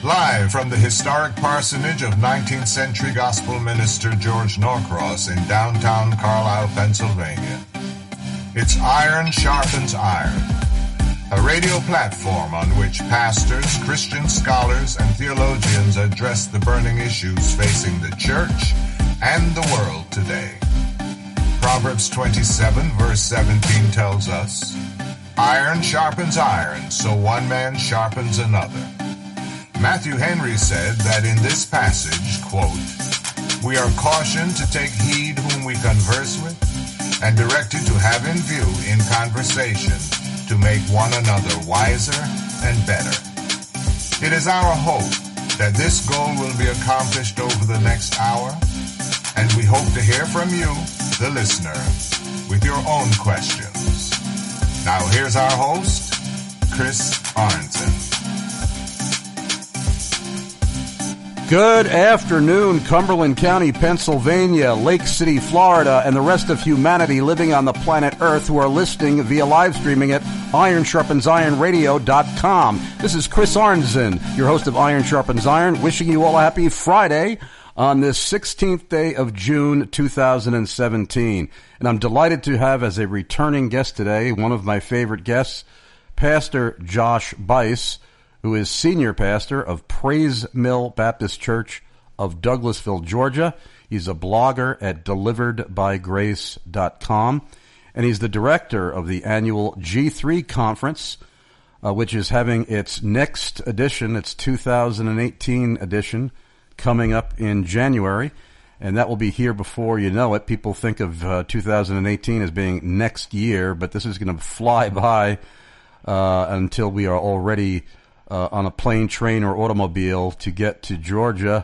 Live from the historic parsonage of 19th century gospel minister George Norcross in downtown Carlisle, Pennsylvania. It's Iron Sharpens Iron, a radio platform on which pastors, Christian scholars, and theologians address the burning issues facing the church and the world today. Proverbs 27 verse 17 tells us, "Iron sharpens iron, so one man sharpens another." Matthew Henry said that in this passage, quote, "We are cautioned to take heed whom we converse with, and directed to have in view in conversation to make one another wiser and better." It is our hope that this goal will be accomplished over the next hour, and we hope to hear from you, the listener, with your own questions. Now here's our host, Chris Arnzen. Good afternoon, Cumberland County, Pennsylvania, Lake City, Florida, and the rest of humanity living on the planet Earth who are listening via live streaming at IronSharpensIronRadio.com. This is Chris Arnzen, your host of Iron Sharpens Iron, wishing you all a happy Friday on this 16th day of June 2017. And I'm delighted to have as a returning guest today, one of my favorite guests, Pastor Josh Buice, who is senior pastor of Praise Mill Baptist Church of Douglasville, Georgia. He's a blogger at deliveredbygrace.com, and he's the director of the annual G3 conference, which is having its next edition, its 2018 edition, coming up in January, and that will be here before you know it. People think of 2018 as being next year, but this is going to fly by until we are already on a plane, train, or automobile to get to Georgia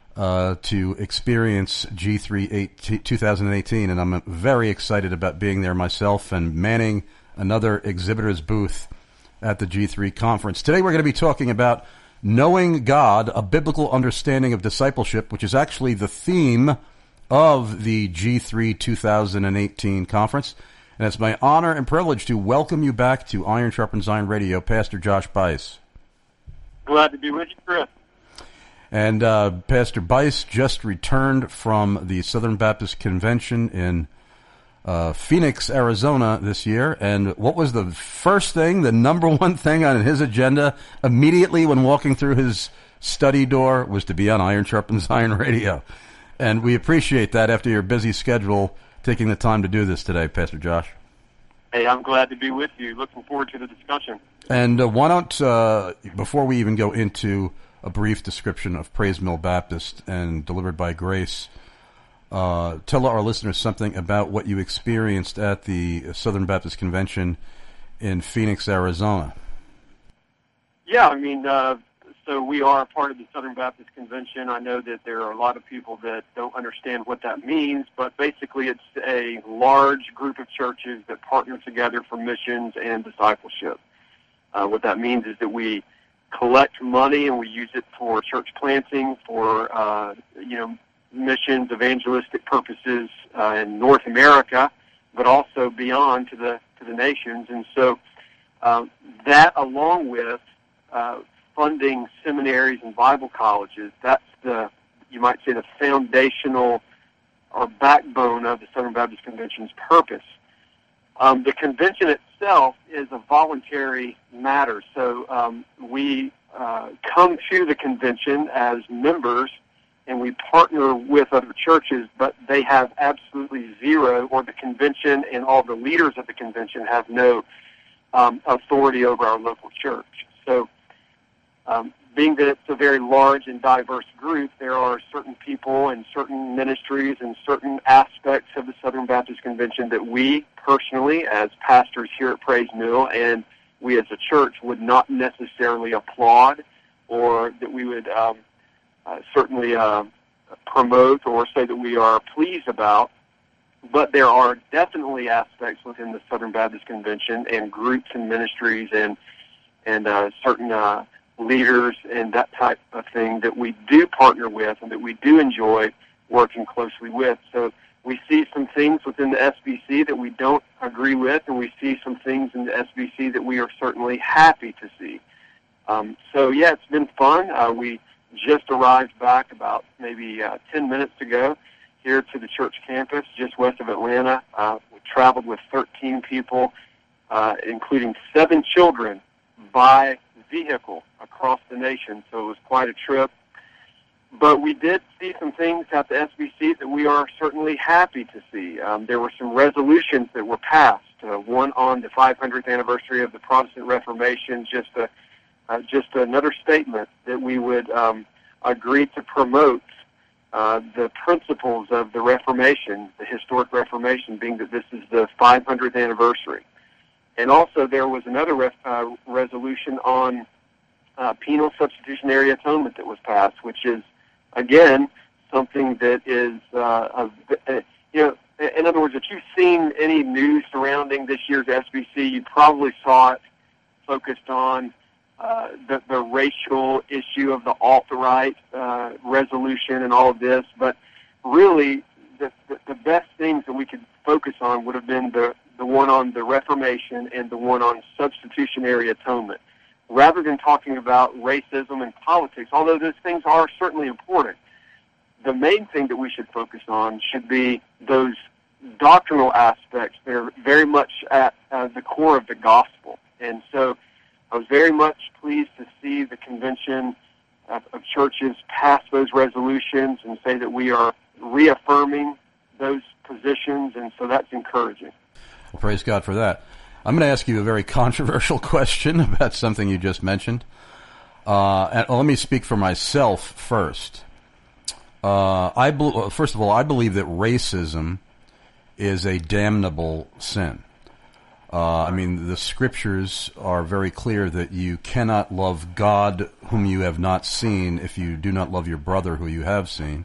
to experience G3 2018. And I'm very excited about being there myself and manning another exhibitor's booth at the G3 conference. Today we're going to be talking about Knowing God, a Biblical Understanding of Discipleship, which is actually the theme of the G3 2018 conference. And it's my honor and privilege to welcome you back to Iron Sharpens Iron Radio, Pastor Josh Buice. Glad to be with you, Chris. And Pastor Buice just returned from the Southern Baptist Convention in Phoenix, Arizona this year. And what was the first thing, the number one thing on his agenda immediately when walking through his study door was to be on Iron Sharpens Iron Radio. And we appreciate that after your busy schedule, taking the time to do this today, Pastor Josh. Hey, I'm glad to be with you. Looking forward to the discussion. And why don't, before we even go into a brief description of Praise Mill Baptist and Delivered by Grace, tell our listeners something about what you experienced at the Southern Baptist Convention in Phoenix, Arizona. Yeah, I mean, so we are a part of the Southern Baptist Convention. I know that there are a lot of people that don't understand what that means, but basically it's a large group of churches that partner together for missions and discipleship. What that means is that we collect money and we use it for church planting, for missions, evangelistic purposes in North America, but also beyond to the nations. And so that, along with funding seminaries and Bible colleges, that's you might say, the foundational or backbone of the Southern Baptist Convention's purpose. The convention itself is a voluntary matter, so we come to the convention as members and we partner with other churches, but they have absolutely zero, or the convention and all the leaders of the convention have no authority over our local church. So being that it's a very large and diverse group, there are certain people and certain ministries and certain aspects of the Southern Baptist Convention that we personally, as pastors here at Praise Mill, and we as a church would not necessarily applaud, or that we would certainly promote or say that we are pleased about. But there are definitely aspects within the Southern Baptist Convention and groups and ministries and certain leaders and that type of thing that we do partner with and that we do enjoy working closely with. So we see some things within the SBC that we don't agree with, and we see some things in the SBC that we are certainly happy to see. So, yeah, it's been fun. We just arrived back about maybe 10 minutes ago here to the church campus just west of Atlanta. We traveled with 13 people, including 7 children, by vehicle across the nation. So it was quite a trip. But we did see some things at the SBC that we are certainly happy to see. There were some resolutions that were passed, one on the 500th anniversary of the Protestant Reformation, just another statement that we would agree to promote the principles of the Reformation, the historic Reformation, being that this is the 500th anniversary. And also there was another resolution on penal substitutionary atonement that was passed, which is, again, something that is, in other words, if you've seen any news surrounding this year's SBC, you probably saw it focused on the racial issue of the alt-right resolution and all of this. But really, the best things that we could focus on would have been the one on the Reformation and the one on substitutionary atonement. Rather than talking about racism and politics, although those things are certainly important, the main thing that we should focus on should be those doctrinal aspects that are very much at the core of the gospel. And so I was very much pleased to see the convention of churches pass those resolutions and say that we are reaffirming those positions, and so that's encouraging. Well, praise God for that. I'm going to ask you a very controversial question about something you just mentioned. And let me speak for myself first. First of all, I believe that racism is a damnable sin. The scriptures are very clear that you cannot love God whom you have not seen if you do not love your brother who you have seen.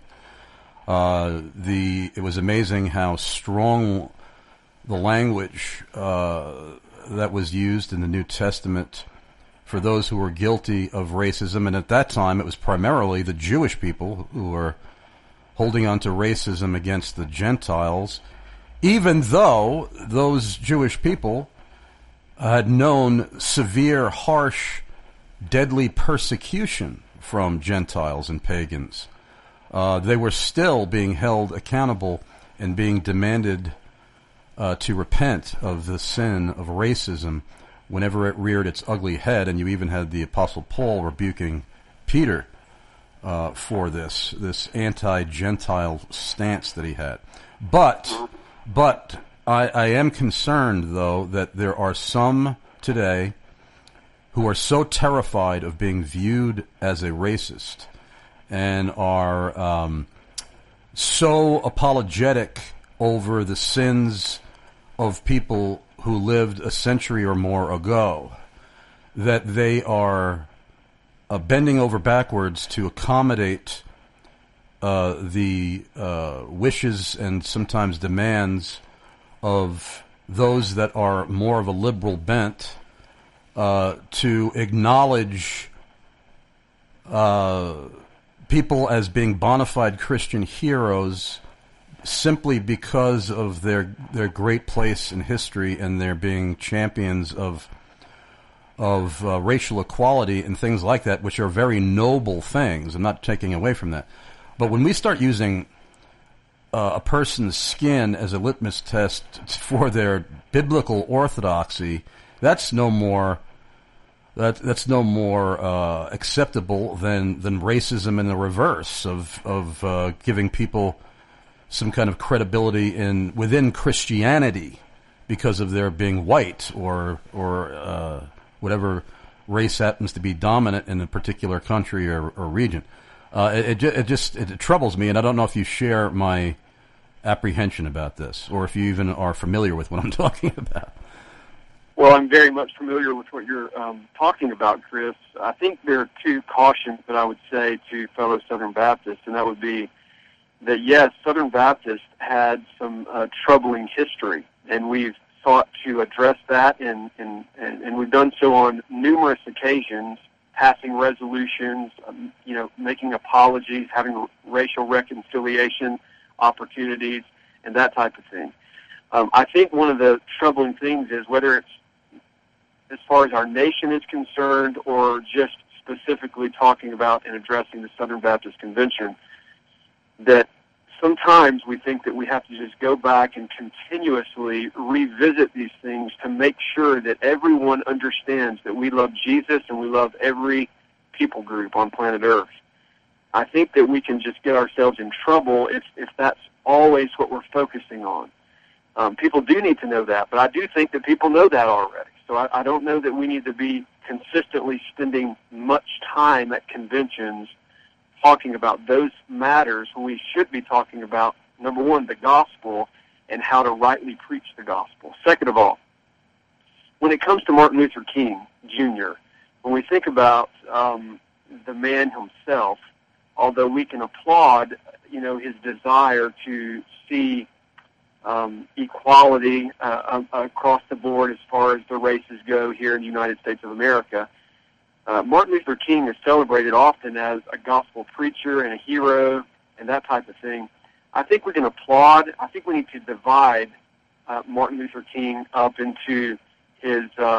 It was amazing how strong the language that was used in the New Testament for those who were guilty of racism. And at that time, it was primarily the Jewish people who were holding on to racism against the Gentiles, even though those Jewish people had known severe, harsh, deadly persecution from Gentiles and pagans. They were still being held accountable and being demanded to repent of the sin of racism whenever it reared its ugly head. And you even had the Apostle Paul rebuking Peter for this anti-Gentile stance that he had. But I am concerned, though, that there are some today who are so terrified of being viewed as a racist and are so apologetic over the sins of people who lived a century or more ago that they are bending over backwards to accommodate the wishes and sometimes demands of those that are more of a liberal bent, to acknowledge people as being bona fide Christian heroes simply because of their great place in history and their being champions of racial equality and things like that, which are very noble things. I'm not taking away from that. But when we start using a person's skin as a litmus test for their biblical orthodoxy, that's no more acceptable than racism in the reverse of giving people some kind of credibility within Christianity because of their being white or whatever race happens to be dominant in a particular country or region. It troubles me, and I don't know if you share my apprehension about this, or if you even are familiar with what I'm talking about. Well, I'm very much familiar with what you're talking about, Chris. I think there are 2 cautions that I would say to fellow Southern Baptists, and that would be that, yes, Southern Baptists had some troubling history, and we've sought to address that, and we've done so on numerous occasions, passing resolutions, making apologies, having racial reconciliation opportunities, and that type of thing. I think one of the troubling things is whether it's as far as our nation is concerned or just specifically talking about and addressing the Southern Baptist Convention, that sometimes we think that we have to just go back and continuously revisit these things to make sure that everyone understands that we love Jesus and we love every people group on planet Earth. I think that we can just get ourselves in trouble if that's always what we're focusing on. People do need to know that, but I do think that people know that already. So I don't know that we need to be consistently spending much time at conventions talking about those matters when we should be talking about, number one, the gospel and how to rightly preach the gospel. Second of all, when it comes to Martin Luther King Jr., when we think about the man himself, although we can applaud, his desire to see equality across the board as far as the races go here in the United States of America, Martin Luther King is celebrated often as a gospel preacher and a hero and that type of thing. I think we can applaud. I think we need to divide Martin Luther King up into his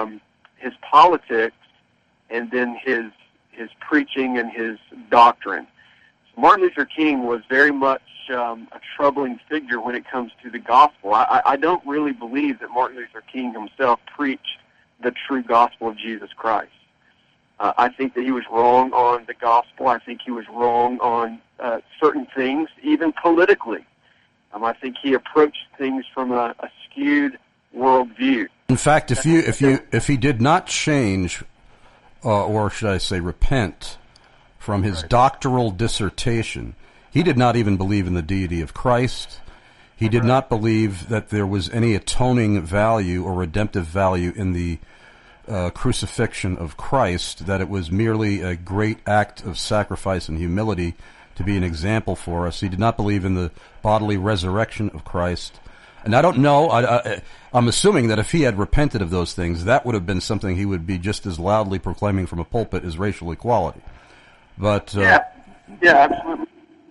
politics and then his preaching and his doctrine. So Martin Luther King was very much a troubling figure when it comes to the gospel. I don't really believe that Martin Luther King himself preached the true gospel of Jesus Christ. I think that he was wrong on the gospel. I think he was wrong on certain things, even politically. I think he approached things from a skewed worldview. In fact, if he did not change, or should I say, repent from his doctoral dissertation, he did not even believe in the deity of Christ. He did not believe that there was any atoning value or redemptive value in the crucifixion of Christ, that it was merely a great act of sacrifice and humility to be an example for us. He did not believe in the bodily resurrection of Christ. And I don't know, I'm assuming that if he had repented of those things, that would have been something he would be just as loudly proclaiming from a pulpit as racial equality. But yeah, absolutely.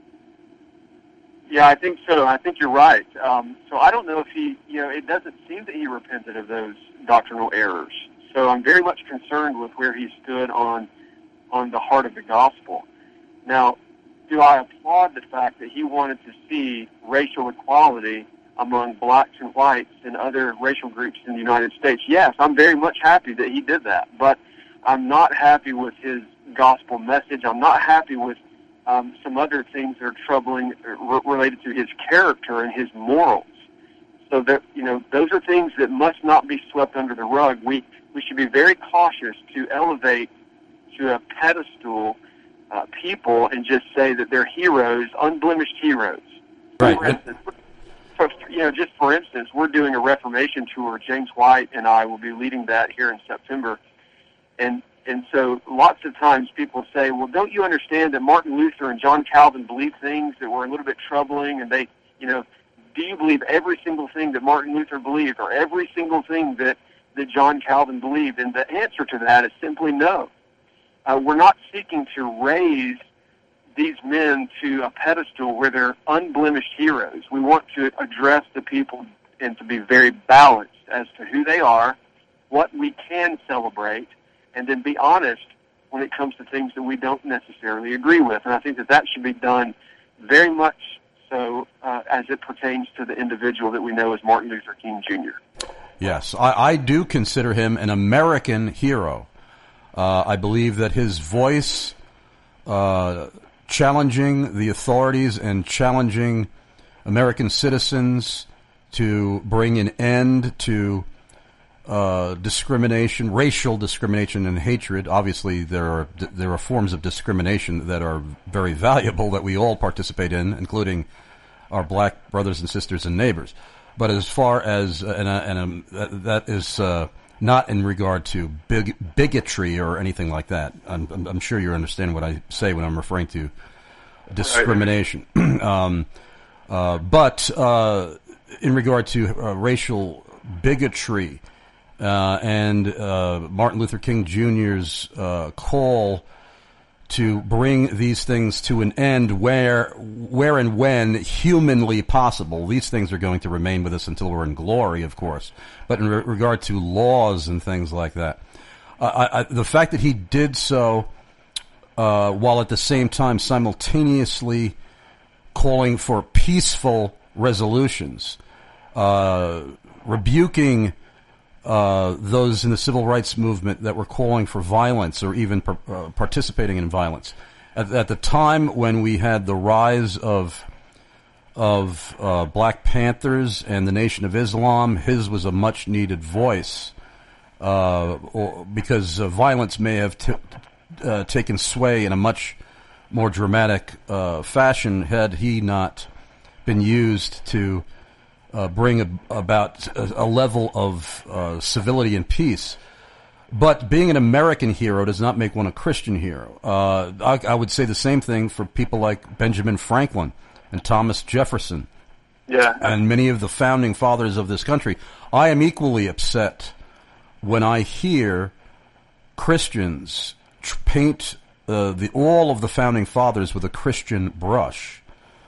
Yeah, I think so. I think you're right. So I don't know if he, it doesn't seem that he repented of those doctrinal errors. So I'm very much concerned with where he stood on the heart of the gospel. Now, do I applaud the fact that he wanted to see racial equality among blacks and whites and other racial groups in the United States? Yes, I'm very much happy that he did that. But I'm not happy with his gospel message. I'm not happy with some other things that are troubling related to his character and his morals. So that, those are things that must not be swept under the rug. We should be very cautious to elevate to a pedestal people and just say that they're heroes, unblemished heroes. Right. Just for instance, we're doing a Reformation tour. James White and I will be leading that here in September. And so lots of times people say, well, don't you understand that Martin Luther and John Calvin believed things that were a little bit troubling, and they, do you believe every single thing that Martin Luther believed or every single thing that John Calvin believed? And the answer to that is simply no. We're not seeking to raise these men to a pedestal where they're unblemished heroes. We want to address the people and to be very balanced as to who they are, what we can celebrate, and then be honest when it comes to things that we don't necessarily agree with. And I think that should be done very much so as it pertains to the individual that we know as Martin Luther King Jr. Yes, I do consider him an American hero. I believe that his voice challenging the authorities and challenging American citizens to bring an end to discrimination, racial discrimination and hatred. Obviously, there are forms of discrimination that are very valuable that we all participate in, including our black brothers and sisters and neighbors. But as far as that is not in regard to bigotry or anything like that. I'm sure you understand what I say when I'm referring to discrimination. But in regard to racial bigotry and Martin Luther King Jr.'s call to bring these things to an end where and when humanly possible. These things are going to remain with us until we're in glory, of course. But in regard to laws and things like that, the fact that he did so while at the same time simultaneously calling for peaceful resolutions, rebuking those in the civil rights movement that were calling for violence or even participating in violence. At the time when we had the rise of Black Panthers and the Nation of Islam, his was a much-needed voice because violence may have taken sway in a much more dramatic fashion had he not been used to bring about a level of civility and peace. But being an American hero does not make one a Christian hero. I would say the same thing for people like Benjamin Franklin and Thomas Jefferson, and many of the founding fathers of this country. I am equally upset when I hear Christians paint all of the founding fathers with a Christian brush,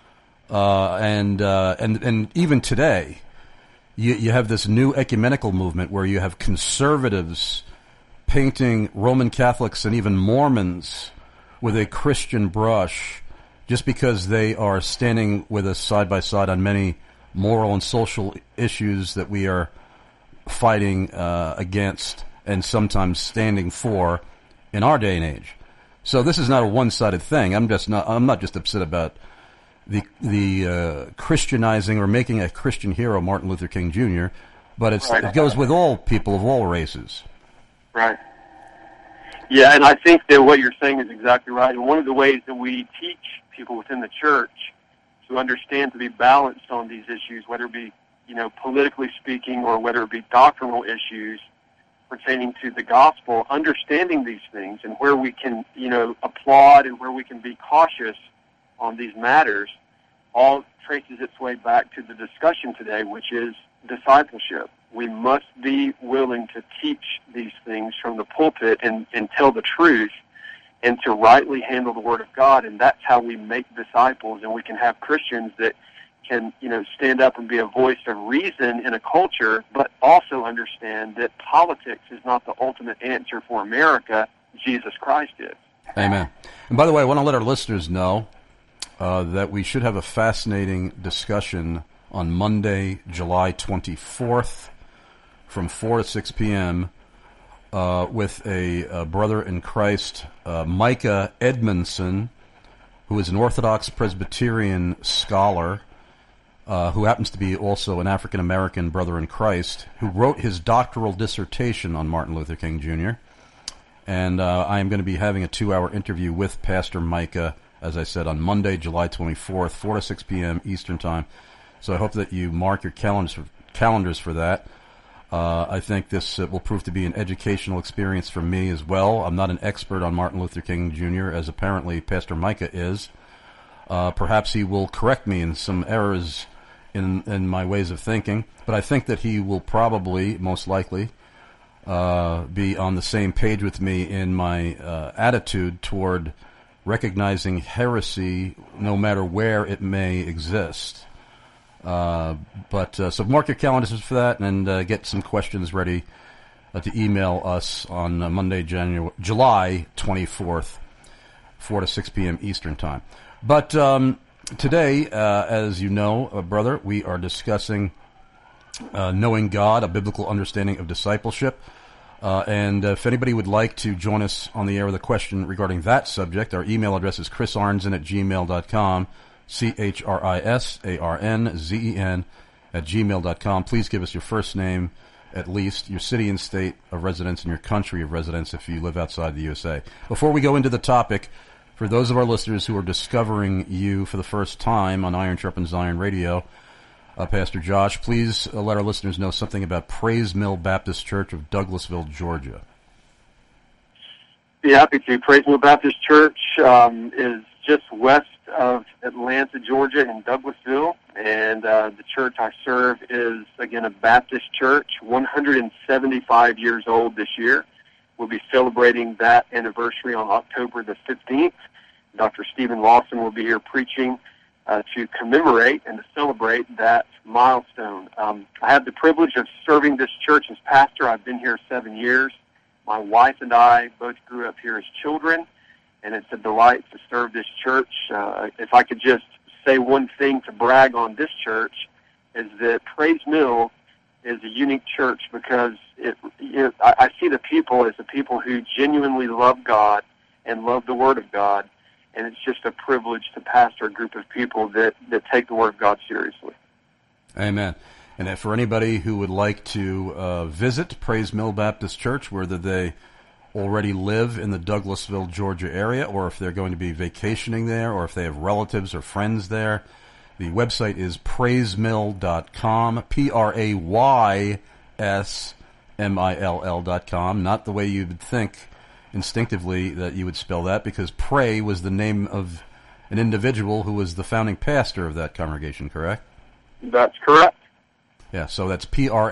and even today, you have this new ecumenical movement where you have conservatives painting Roman Catholics and even Mormons with a Christian brush just because they are standing with us side by side on many moral and social issues that we are fighting against and sometimes standing for in our day and age. So this is not a one-sided thing. I'm not just upset about the Christianizing or making a Christian hero Martin Luther King Jr., but it goes with all people of all races. Right. Yeah, and I think that what you're saying is exactly right. And one of the ways that we teach people within the church to understand, to be balanced on these issues, whether it be, politically speaking or whether it be doctrinal issues pertaining to the gospel, understanding these things and where we can, applaud and where we can be cautious on these matters, all traces its way back to the discussion today, which is discipleship. We must be willing to teach these things from the pulpit and tell the truth and to rightly handle the Word of God, and that's how we make disciples, and we can have Christians that can, stand up and be a voice of reason in a culture, but also understand that politics is not the ultimate answer for America. Jesus Christ is. Amen. And by the way, I want to let our listeners know that we should have a fascinating discussion on Monday, July 24th, from 4 to 6 p.m., with a brother in Christ, Micah Edmondson, who is an Orthodox Presbyterian scholar, who happens to be also an African-American brother in Christ, who wrote his doctoral dissertation on Martin Luther King Jr., and I am going to be having a 2-hour interview with Pastor Micah, as I said, on Monday, July 24th, 4 to 6 p.m. Eastern Time. So I hope that you mark your calendars for that. I think this will prove to be an educational experience for me as well. I'm not an expert on Martin Luther King Jr., as apparently Pastor Micah is. Perhaps he will correct me in some errors in my ways of thinking, but I think that he will probably, most likely, be on the same page with me in my attitude toward recognizing heresy no matter where it may exist. So mark your calendars for that and get some questions ready to email us on Monday, July 24th, 4 to 6 p.m. Eastern Time. But today, as you know, brother, we are discussing knowing God, a biblical understanding of discipleship. And if anybody would like to join us on the air with a question regarding that subject, our email address is chrisarnzen@gmail.com, CHRISARNZEN@gmail.com. Please give us your first name, at least, your city and state of residence, and your country of residence if you live outside the USA. Before we go into the topic, for those of our listeners who are discovering you for the first time on Iron Sharpens Iron Radio, Pastor Josh, please let our listeners know something about Praise Mill Baptist Church of Douglasville, Georgia. Be happy to. Praise Mill Baptist Church is just west of Atlanta, Georgia, in Douglasville, and the church I serve is, again, a Baptist church, 175 years old this year. We'll be celebrating that anniversary on October the 15th. Dr. Stephen Lawson will be here preaching to commemorate and to celebrate that milestone. I have the privilege of serving this church as pastor. I've been here 7 years. My wife and I both grew up here as children, and it's a delight to serve this church. If I could just say one thing to brag on this church, is that Praise Mill is a unique church because I see the people as the people who genuinely love God and love the Word of God, and it's just a privilege to pastor a group of people that take the Word of God seriously. Amen. And for anybody who would like to visit Praise Mill Baptist Church, whether they already live in the Douglasville, Georgia area, or if they're going to be vacationing there, or if they have relatives or friends there, the website is praisemill.com, PRAYSMILL.com, not the way you would think instinctively that you would spell that, because Pray was the name of an individual who was the founding pastor of that congregation, correct? That's correct. Yeah, so that's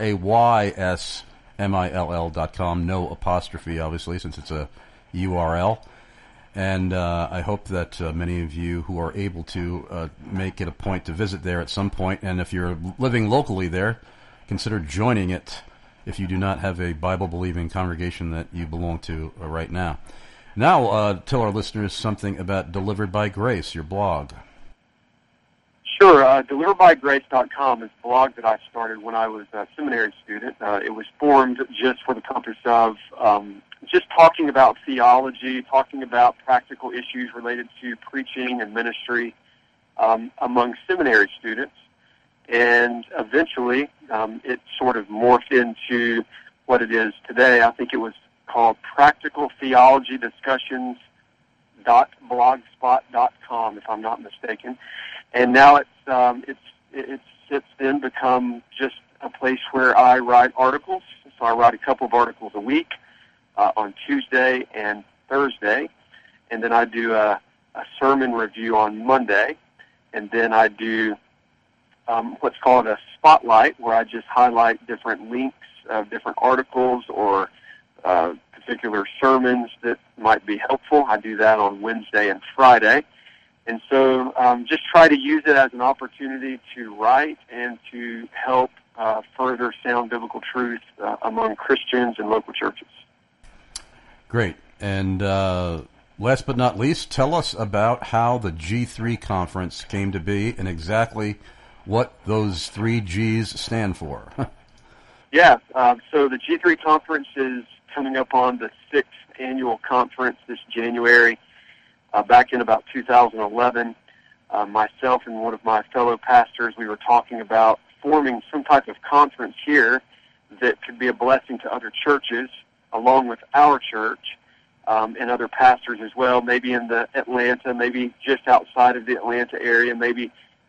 PRAYSMILL.com, no apostrophe, obviously, since it's a URL. And I hope that many of you who are able to make it a point to visit there at some point. And if you're living locally there, consider joining it if you do not have a Bible-believing congregation that you belong to right now. Now, tell our listeners something about Delivered by Grace, your blog. Sure. DeliveredByGrace.com is a blog that I started when I was a seminary student. It was formed just for the purpose of just talking about theology, talking about practical issues related to preaching and ministry among seminary students. And eventually, it sort of morphed into what it is today. I think it was called Practical Theology Discussions.blogspot.com, if I'm not mistaken. And now it's since then become just a place where I write articles. So I write a couple of articles a week on Tuesday and Thursday, and then I do a sermon review on Monday, and then I do what's called a spotlight, where I just highlight different links of different articles or particular sermons that might be helpful. I do that on Wednesday and Friday. And so just try to use it as an opportunity to write and to help further sound biblical truth among Christians and local churches. Great. And last but not least, tell us about how the G3 conference came to be and exactly what those 3 G's stand for. Yeah. So the G3 conference is coming up on the 6th annual conference this January. Back in about 2011, myself and one of my fellow pastors, we were talking about forming some type of conference here that could be a blessing to other churches, along with our church, and other pastors as well, maybe in the Atlanta, maybe just outside of the Atlanta area, maybe,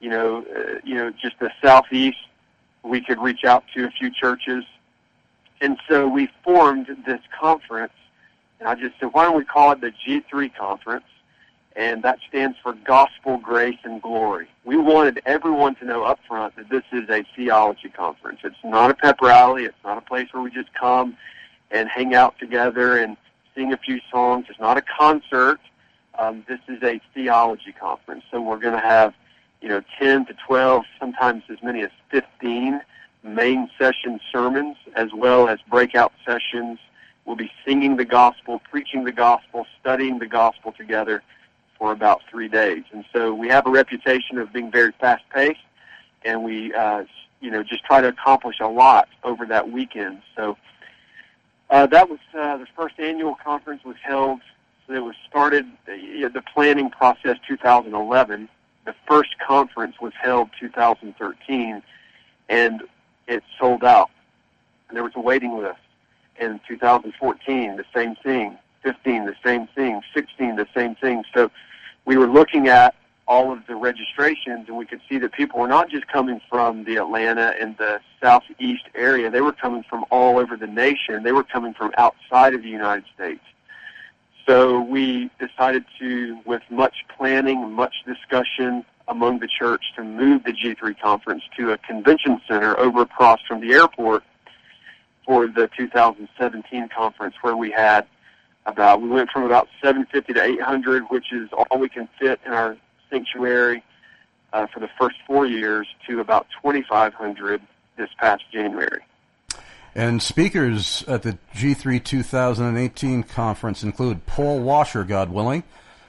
just the southeast. We could reach out to a few churches. And so we formed this conference, and I just said, why don't we call it the G3 Conference? And that stands for Gospel, Grace, and Glory. We wanted everyone to know up front that this is a theology conference. It's not a pep rally. It's not a place where we just come and hang out together and sing a few songs. It's not a concert. This is a theology conference. So we're going to have, 10 to 12, sometimes as many as 15 main session sermons, as well as breakout sessions. We'll be singing the gospel, preaching the gospel, studying the gospel together for about 3 days. And so we have a reputation of being very fast-paced, and we, just try to accomplish a lot over that weekend. So that was the first annual conference was held. So it was started, the planning process 2011. The first conference was held 2013, and it sold out. And there was a waiting list. In 2014, the same thing. 15, the same thing. 16, the same thing. So we were looking at all of the registrations, and we could see that people were not just coming from the Atlanta and the southeast area. They were coming from all over the nation. They were coming from outside of the United States. So we decided to, with much planning and much discussion among the church, to move the G3 conference to a convention center over across from the airport for the 2017 conference, where we had we went from about 750 to 800, which is all we can fit in our sanctuary for the first 4 years, to about 2,500 this past January. And speakers at the G3 2018 conference include Paul Washer, God willing,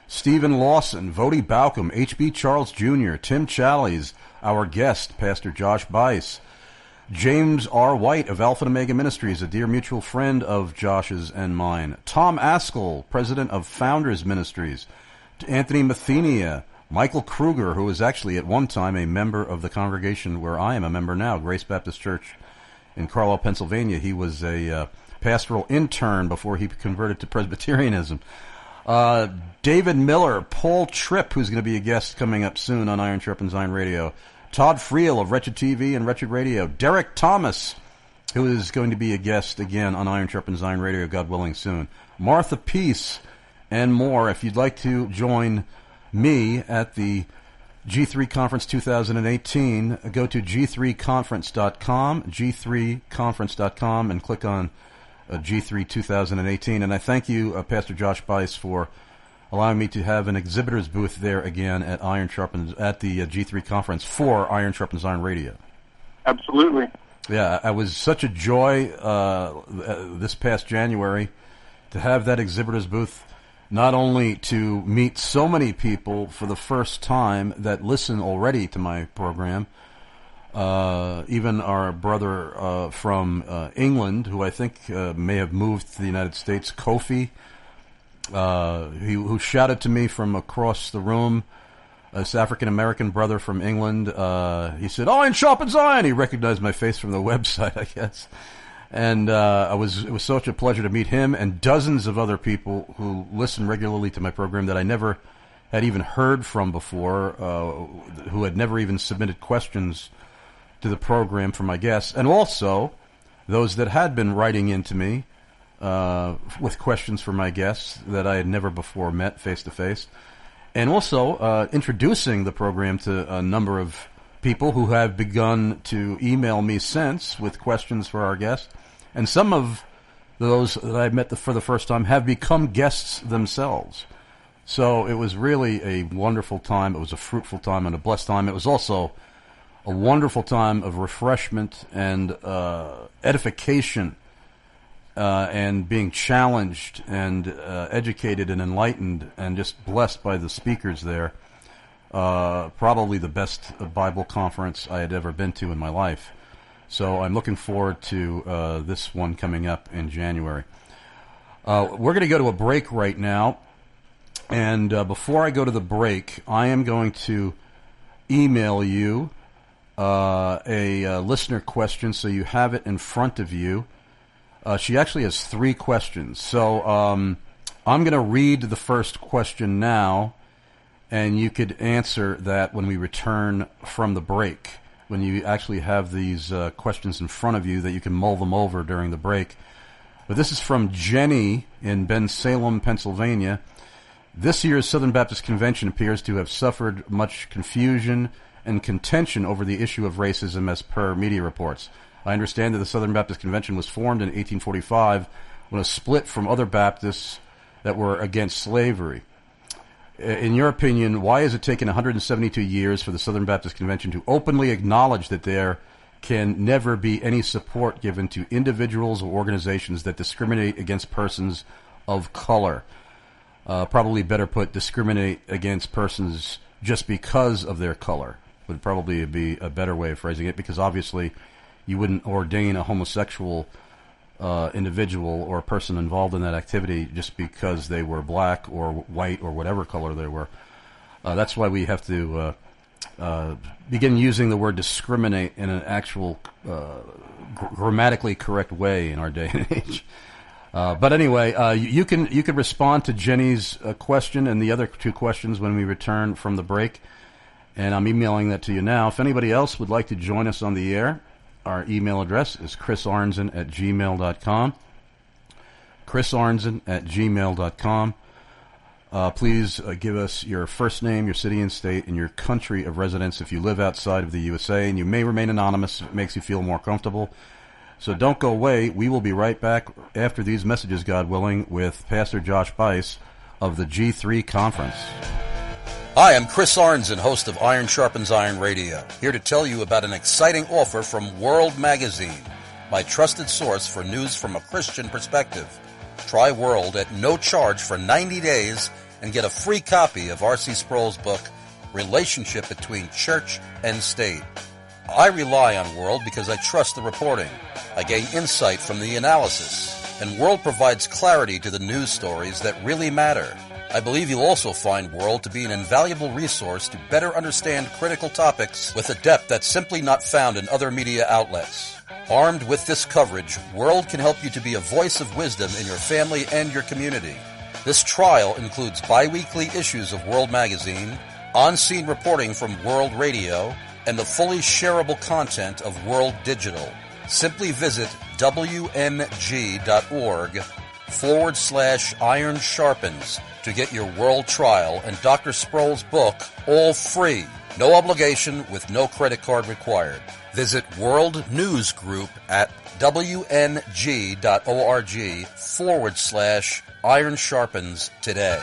Stephen Lawson, Vody Baucom, H.B. Charles Jr., Tim Challies, our guest, Pastor Josh Buice, James R. White of Alpha and Omega Ministries, a dear mutual friend of Josh's and mine, Tom Askell, president of Founders Ministries, Anthony Mathenia, Michael Kruger, who was actually at one time a member of the congregation where I am a member now, Grace Baptist Church in Carlisle, Pennsylvania. He was a pastoral intern before he converted to Presbyterianism. David Miller, Paul Tripp, who's going to be a guest coming up soon on Iron Sharpens Iron Radio, Todd Friel of Wretched TV and Wretched Radio, Derek Thomas, who is going to be a guest again on Iron Sharpens Iron Radio, God willing, soon, Martha Peace, and more. If you'd like to join me at the G3 Conference 2018, go to g3conference.com, and click on G3 2018. And I thank you, Pastor Josh Buice, for allowing me to have an exhibitor's booth there again at at the G3 Conference for Iron Sharpens Iron Radio. Absolutely. Yeah, it was such a joy this past January to have that exhibitor's booth, not only to meet so many people for the first time that listen already to my program, even our brother from England, who I think may have moved to the United States, Kofi, who shouted to me from across the room, this African-American brother from England. He said, "Iron sharpens iron." He recognized my face from the website, I guess. And it was such a pleasure to meet him and dozens of other people who listen regularly to my program that I never had even heard from before, who had never even submitted questions to the program for my guests, and also those that had been writing into me with questions for my guests that I had never before met face-to-face, and also introducing the program to a number of people who have begun to email me since with questions for our guests, and some of those that I met for the first time have become guests themselves. So it was really a wonderful time. It was a fruitful time and a blessed time. It was also a wonderful time of refreshment and edification and being challenged and educated and enlightened and just blessed by the speakers there. Probably the best Bible conference I had ever been to in my life. So I'm looking forward to this one coming up in January. We're going to go to a break right now. And before I go to the break, I am going to email you a listener question so you have it in front of you. She actually has 3 questions. So I'm going to read the first question now, and you could answer that when we return from the break, when you actually have these questions in front of you that you can mull them over during the break. But this is from Jenny in Bensalem, Pennsylvania. This year's Southern Baptist Convention appears to have suffered much confusion and contention over the issue of racism as per media reports. I understand that the Southern Baptist Convention was formed in 1845 when a split from other Baptists that were against slavery. In your opinion, why has it taken 172 years for the Southern Baptist Convention to openly acknowledge that there can never be any support given to individuals or organizations that discriminate against persons of color? Probably better put, discriminate against persons just because of their color would probably be a better way of phrasing it, because obviously you wouldn't ordain a homosexual individual or a person involved in that activity just because they were black or white or whatever color they were. That's why we have to begin using the word discriminate in an actual grammatically correct way in our day and age. But anyway, you can respond to Jenny's question and the other 2 questions when we return from the break, and I'm emailing that to you now. If anybody else would like to join us on the air, our email address is chrisarnzen@gmail.com. chrisarnzen@gmail.com. Please give us your first name, your city and state, and your country of residence if you live outside of the USA, and you may remain anonymous if it makes you feel more comfortable. So don't go away. We will be right back after these messages, God willing, with Pastor Josh Buice of the G3 Conference. Hi, I'm Chris Arnzen, host of Iron Sharpens Iron Radio, here to tell you about an exciting offer from World Magazine, my trusted source for news from a Christian perspective. Try World at no charge for 90 days and get a free copy of R.C. Sproul's book, Relationship Between Church and State. I rely on World because I trust the reporting. I gain insight from the analysis, and World provides clarity to the news stories that really matter. I believe you'll also find World to be an invaluable resource to better understand critical topics with a depth that's simply not found in other media outlets. Armed with this coverage, World can help you to be a voice of wisdom in your family and your community. This trial includes bi-weekly issues of World Magazine, on-scene reporting from World Radio, and the fully shareable content of World Digital. Simply visit wmg.org/Iron Sharpens to get your World trial and Dr. Sproul's book, all free. No obligation with no credit card required. Visit World News Group at wmg.org/Iron Sharpens today.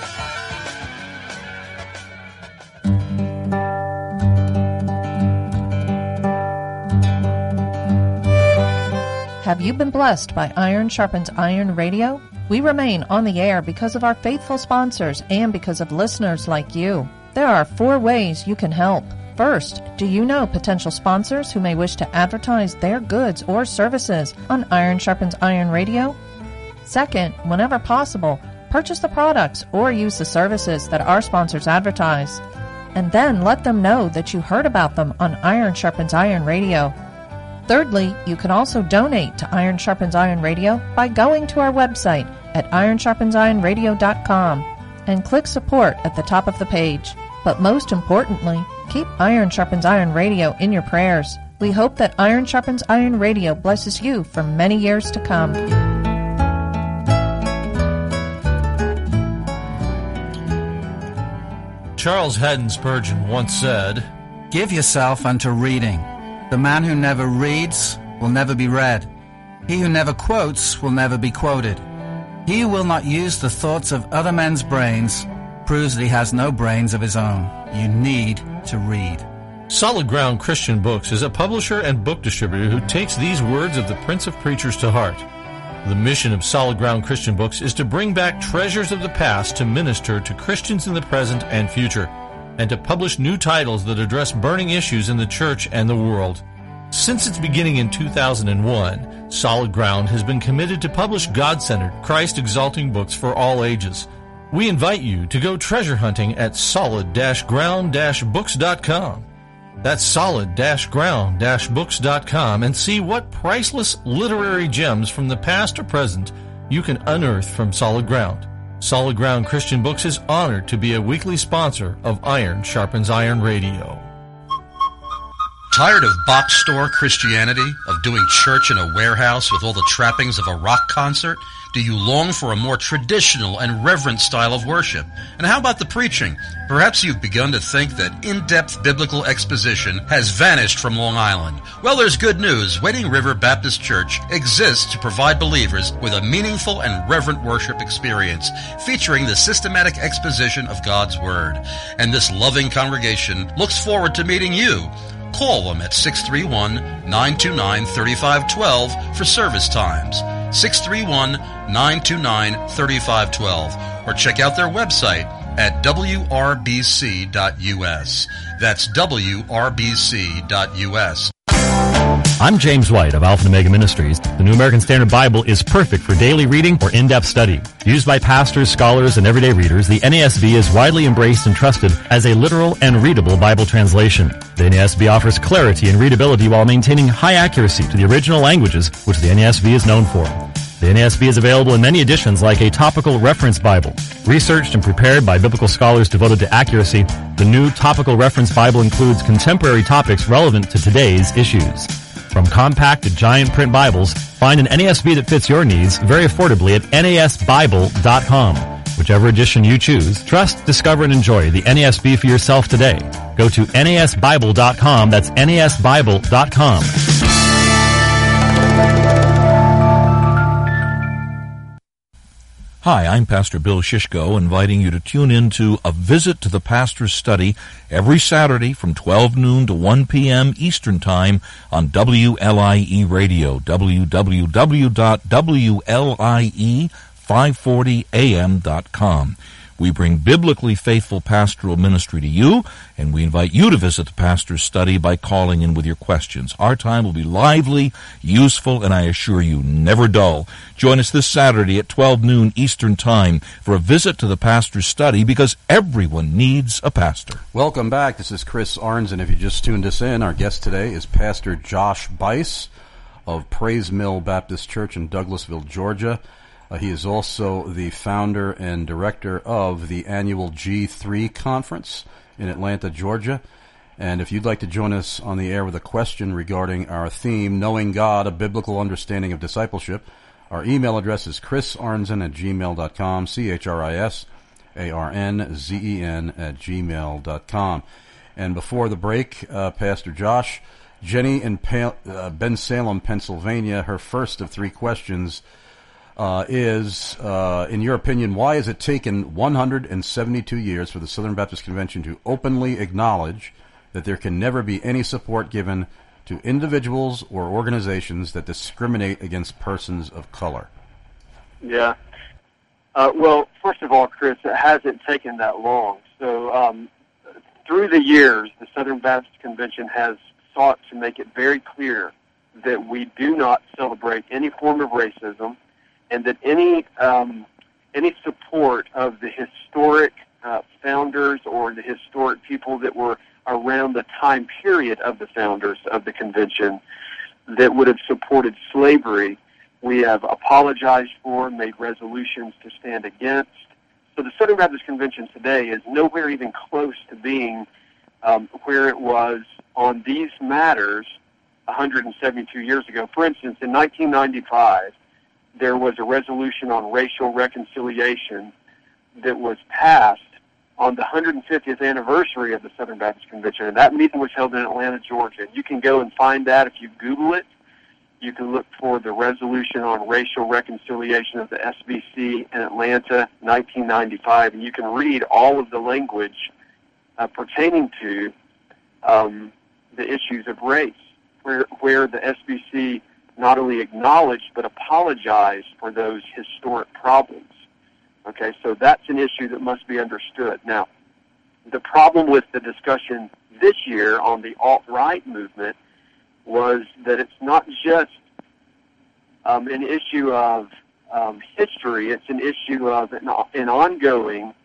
Have you been blessed by Iron Sharpens Iron Radio? We remain on the air because of our faithful sponsors and because of listeners like you. There are 4 ways you can help. First, do you know potential sponsors who may wish to advertise their goods or services on Iron Sharpens Iron Radio? Second, whenever possible, purchase the products or use the services that our sponsors advertise. And then let them know that you heard about them on Iron Sharpens Iron Radio. Thirdly, you can also donate to Iron Sharpens Iron Radio by going to our website at ironsharpensironradio.com and click support at the top of the page. But most importantly, keep Iron Sharpens Iron Radio in your prayers. We hope that Iron Sharpens Iron Radio blesses you for many years to come. Charles Haddon Spurgeon once said, "Give yourself unto reading. The man who never reads will never be read. He who never quotes will never be quoted. He who will not use the thoughts of other men's brains proves that he has no brains of his own. You need to read." Solid Ground Christian Books is a publisher and book distributor who takes these words of the Prince of Preachers to heart. The mission of Solid Ground Christian Books is to bring back treasures of the past to minister to Christians in the present and future, and to publish new titles that address burning issues in the church and the world. Since its beginning in 2001, Solid Ground has been committed to publish God-centered, Christ-exalting books for all ages. We invite you to go treasure hunting at solid-ground-books.com. That's solid-ground-books.com, and see what priceless literary gems from the past or present you can unearth from Solid Ground. Solid Ground Christian Books is honored to be a weekly sponsor of Iron Sharpens Iron Radio. Tired of box store Christianity, of doing church in a warehouse with all the trappings of a rock concert? Do you long for a more traditional and reverent style of worship? And how about the preaching? Perhaps you've begun to think that in-depth biblical exposition has vanished from Long Island. Well, there's good news. Wading River Baptist Church exists to provide believers with a meaningful and reverent worship experience featuring the systematic exposition of God's Word. And this loving congregation looks forward to meeting you. Call them at 631-929-3512 for service times. 631-929-3512. Or check out their website at wrbc.us. That's wrbc.us. I'm James White of Alpha and Omega Ministries. The New American Standard Bible is perfect for daily reading or in-depth study. Used by pastors, scholars, and everyday readers, the NASB is widely embraced and trusted as a literal and readable Bible translation. The NASB offers clarity and readability while maintaining high accuracy to the original languages, which the NASB is known for. The NASB is available in many editions like a topical reference Bible. Researched and prepared by biblical scholars devoted to accuracy, the new topical reference Bible includes contemporary topics relevant to today's issues. From compact to giant print Bibles, find an NASB that fits your needs very affordably at NASBible.com. Whichever edition you choose, trust, discover, and enjoy the NASB for yourself today. Go to NASBible.com. That's NASBible.com. Hi, I'm Pastor Bill Shishko, inviting you to tune in to A Visit to the Pastor's Study every Saturday from 12 noon to 1 p.m. Eastern Time on WLIE Radio, www.WLIE540am.com. We bring biblically faithful pastoral ministry to you, and we invite you to visit the Pastor's Study by calling in with your questions. Our time will be lively, useful, and I assure you, never dull. Join us this Saturday at 12 noon Eastern Time for a visit to the Pastor's Study, because everyone needs a pastor. Welcome back. This is Chris Arns, and if you just tuned us in, our guest today is Pastor Josh Buice of Praise Mill Baptist Church in Douglasville, Georgia. He is also the founder and director of the annual G3 conference in Atlanta, Georgia. And if you'd like to join us on the air with a question regarding our theme, Knowing God, a Biblical Understanding of Discipleship, our email address is chrisarnzen@gmail.com, CHRISARNZEN@gmail.com. And before the break, Pastor Josh, Jenny in Bensalem, Pennsylvania, her first of three questions is, in your opinion, why has it taken 172 years for the Southern Baptist Convention to openly acknowledge that there can never be any support given to individuals or organizations that discriminate against persons of color? Yeah. Well, first of all, Chris, it hasn't taken that long. So through the years, the Southern Baptist Convention has sought to make it very clear that we do not celebrate any form of racism, and that any support of the historic founders or the historic people that were around the time period of the founders of the convention that would have supported slavery, we have apologized for, made resolutions to stand against. So the Southern Baptist Convention today is nowhere even close to being where it was on these matters 172 years ago. For instance, in 1995, there was a resolution on racial reconciliation that was passed on the 150th anniversary of the Southern Baptist Convention, and that meeting was held in Atlanta, Georgia. You can go and find that if you Google it. You can look for the resolution on racial reconciliation of the SBC in Atlanta, 1995, and you can read all of the language pertaining to the issues of race, where the SBC not only acknowledged but apologized for those historic problems. Okay, so that's an issue that must be understood. Now, the problem with the discussion this year on the alt-right movement was that it's not just an issue of history, it's an issue of an ongoing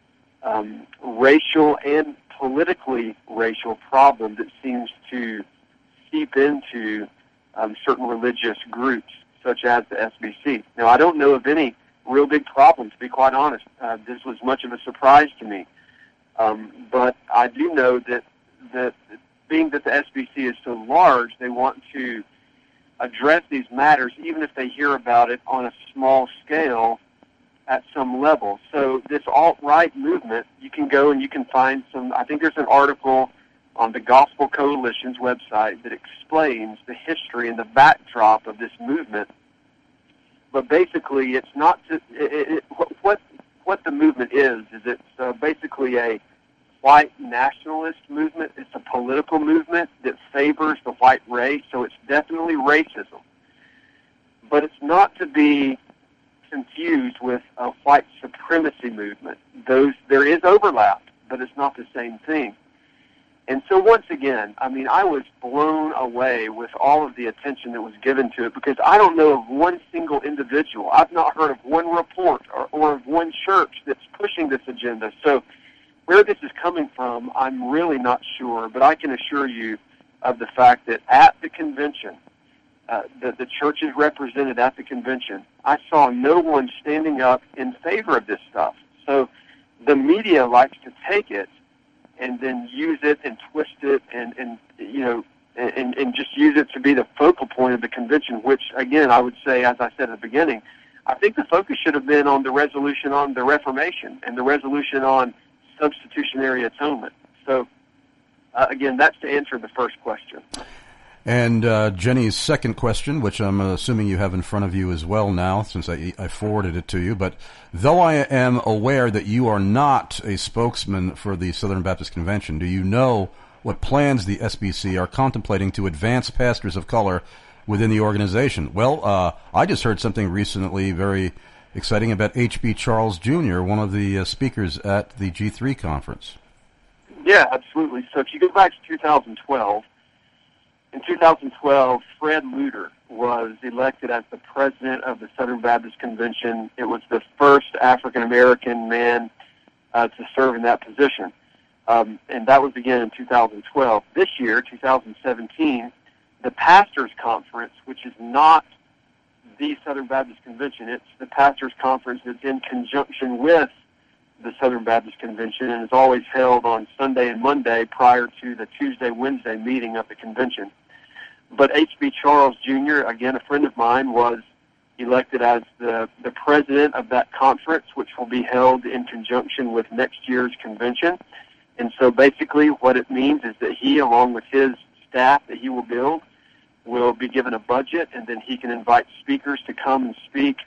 racial and politically racial problem that seems to seep into certain religious groups, such as the SBC. Now, I don't know of any real big problem, to be quite honest. This was much of a surprise to me. But I do know that being that the SBC is so large, they want to address these matters, even if they hear about it on a small scale at some level. So this alt-right movement, you can go and you can find some, I think there's an article on the Gospel Coalition's website that explains the history and the backdrop of this movement. But basically, it's not what the movement is it's basically a white nationalist movement. It's a political movement that favors the white race, so it's definitely racism. But it's not to be confused with a white supremacy movement. There is overlap, but it's not the same thing. And so once again, I mean, I was blown away with all of the attention that was given to it, because I don't know of one single individual. I've not heard of one report or of one church that's pushing this agenda. So where this is coming from, I'm really not sure, but I can assure you of the fact that at the convention, the churches represented at the convention, I saw no one standing up in favor of this stuff. So the media likes to take it and then use it and twist it and just use it to be the focal point of the convention, which, again, I would say, as I said at the beginning, I think the focus should have been on the resolution on the Reformation and the resolution on substitutionary atonement. So, again, that's to answer the first question. And Jenny's second question, which I'm assuming you have in front of you as well now, since I forwarded it to you, but though I am aware that you are not a spokesman for the Southern Baptist Convention, do you know what plans the SBC are contemplating to advance pastors of color within the organization? Well, I just heard something recently very exciting about H.B. Charles Jr., one of the speakers at the G3 conference. Yeah, absolutely. So if you go back to 2012, in 2012, Fred Luter was elected as the president of the Southern Baptist Convention. It was the first African-American man to serve in that position. And that was again in 2012. This year, 2017, the Pastors Conference, which is not the Southern Baptist Convention, it's the Pastors Conference that's in conjunction with the Southern Baptist Convention and is always held on Sunday and Monday prior to the Tuesday-Wednesday meeting of the convention. But H.B. Charles Jr., again, a friend of mine, was elected as the president of that conference, which will be held in conjunction with next year's convention. And so basically what it means is that he, along with his staff that he will build, will be given a budget, and then he can invite speakers to come and speak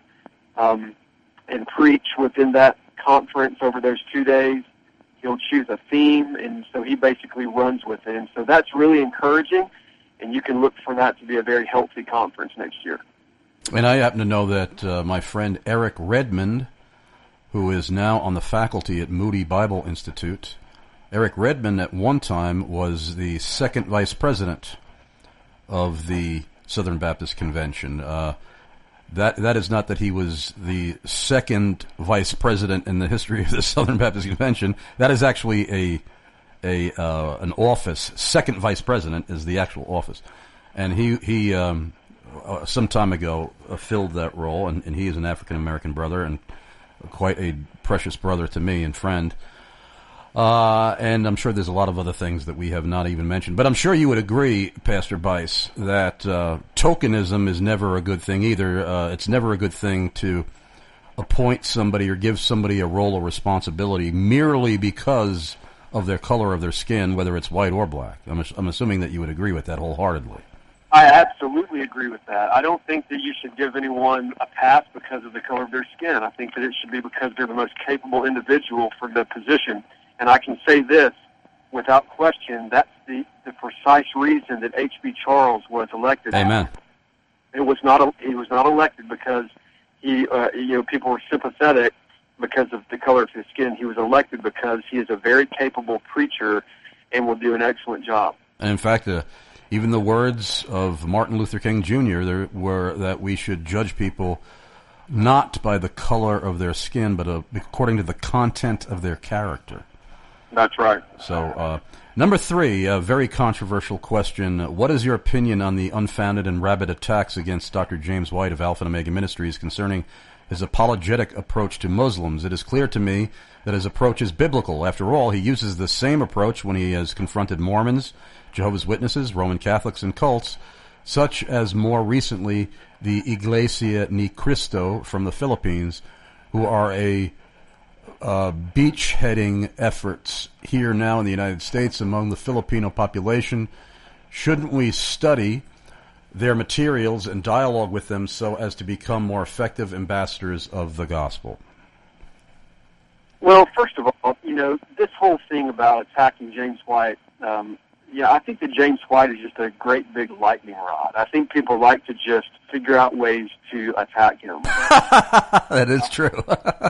and preach within that conference over those 2 days. He'll choose a theme, and so he basically runs with it. And so that's really encouraging, and you can look for that to be a very healthy conference next year. And I happen to know that my friend Eric Redmond, who is now on the faculty at Moody Bible Institute, Eric Redmond at one time was the second vice president of the Southern Baptist Convention. That is not that he was the second vice president in the history of the Southern Baptist Convention. That is actually an office. Second vice president is the actual office, and he some time ago filled that role, and he is an African American brother and quite a precious brother to me and friend. And I'm sure there's a lot of other things that we have not even mentioned. But I'm sure you would agree, Pastor Bice, that tokenism is never a good thing either. It's never a good thing to appoint somebody or give somebody a role or responsibility merely because of their color of their skin, whether it's white or black. I'm assuming that you would agree with that wholeheartedly. I absolutely agree with that. I don't think that you should give anyone a pass because of the color of their skin. I think that it should be because they're the most capable individual for the position. And I can say this without question, that's the precise reason that H.B. Charles was elected. Amen. He was not elected because people were sympathetic because of the color of his skin. He was elected because he is a very capable preacher and will do an excellent job. And in fact, even the words of Martin Luther King Jr. were that we should judge people not by the color of their skin, but according to the content of their character. That's right. So, number 3, a very controversial question. What is your opinion on the unfounded and rabid attacks against Dr. James White of Alpha and Omega Ministries concerning his apologetic approach to Muslims? It is clear to me that his approach is biblical. After all, he uses the same approach when he has confronted Mormons, Jehovah's Witnesses, Roman Catholics, and cults, such as more recently the Iglesia Ni Cristo from the Philippines, who are a beachheading efforts here now in the United States among the Filipino population. Shouldn't we study their materials and dialogue with them so as to become more effective ambassadors of the gospel? Well, first of all, this whole thing about attacking James White, I think that James White is just a great big lightning rod. I think people like to just figure out ways to attack him. That is true.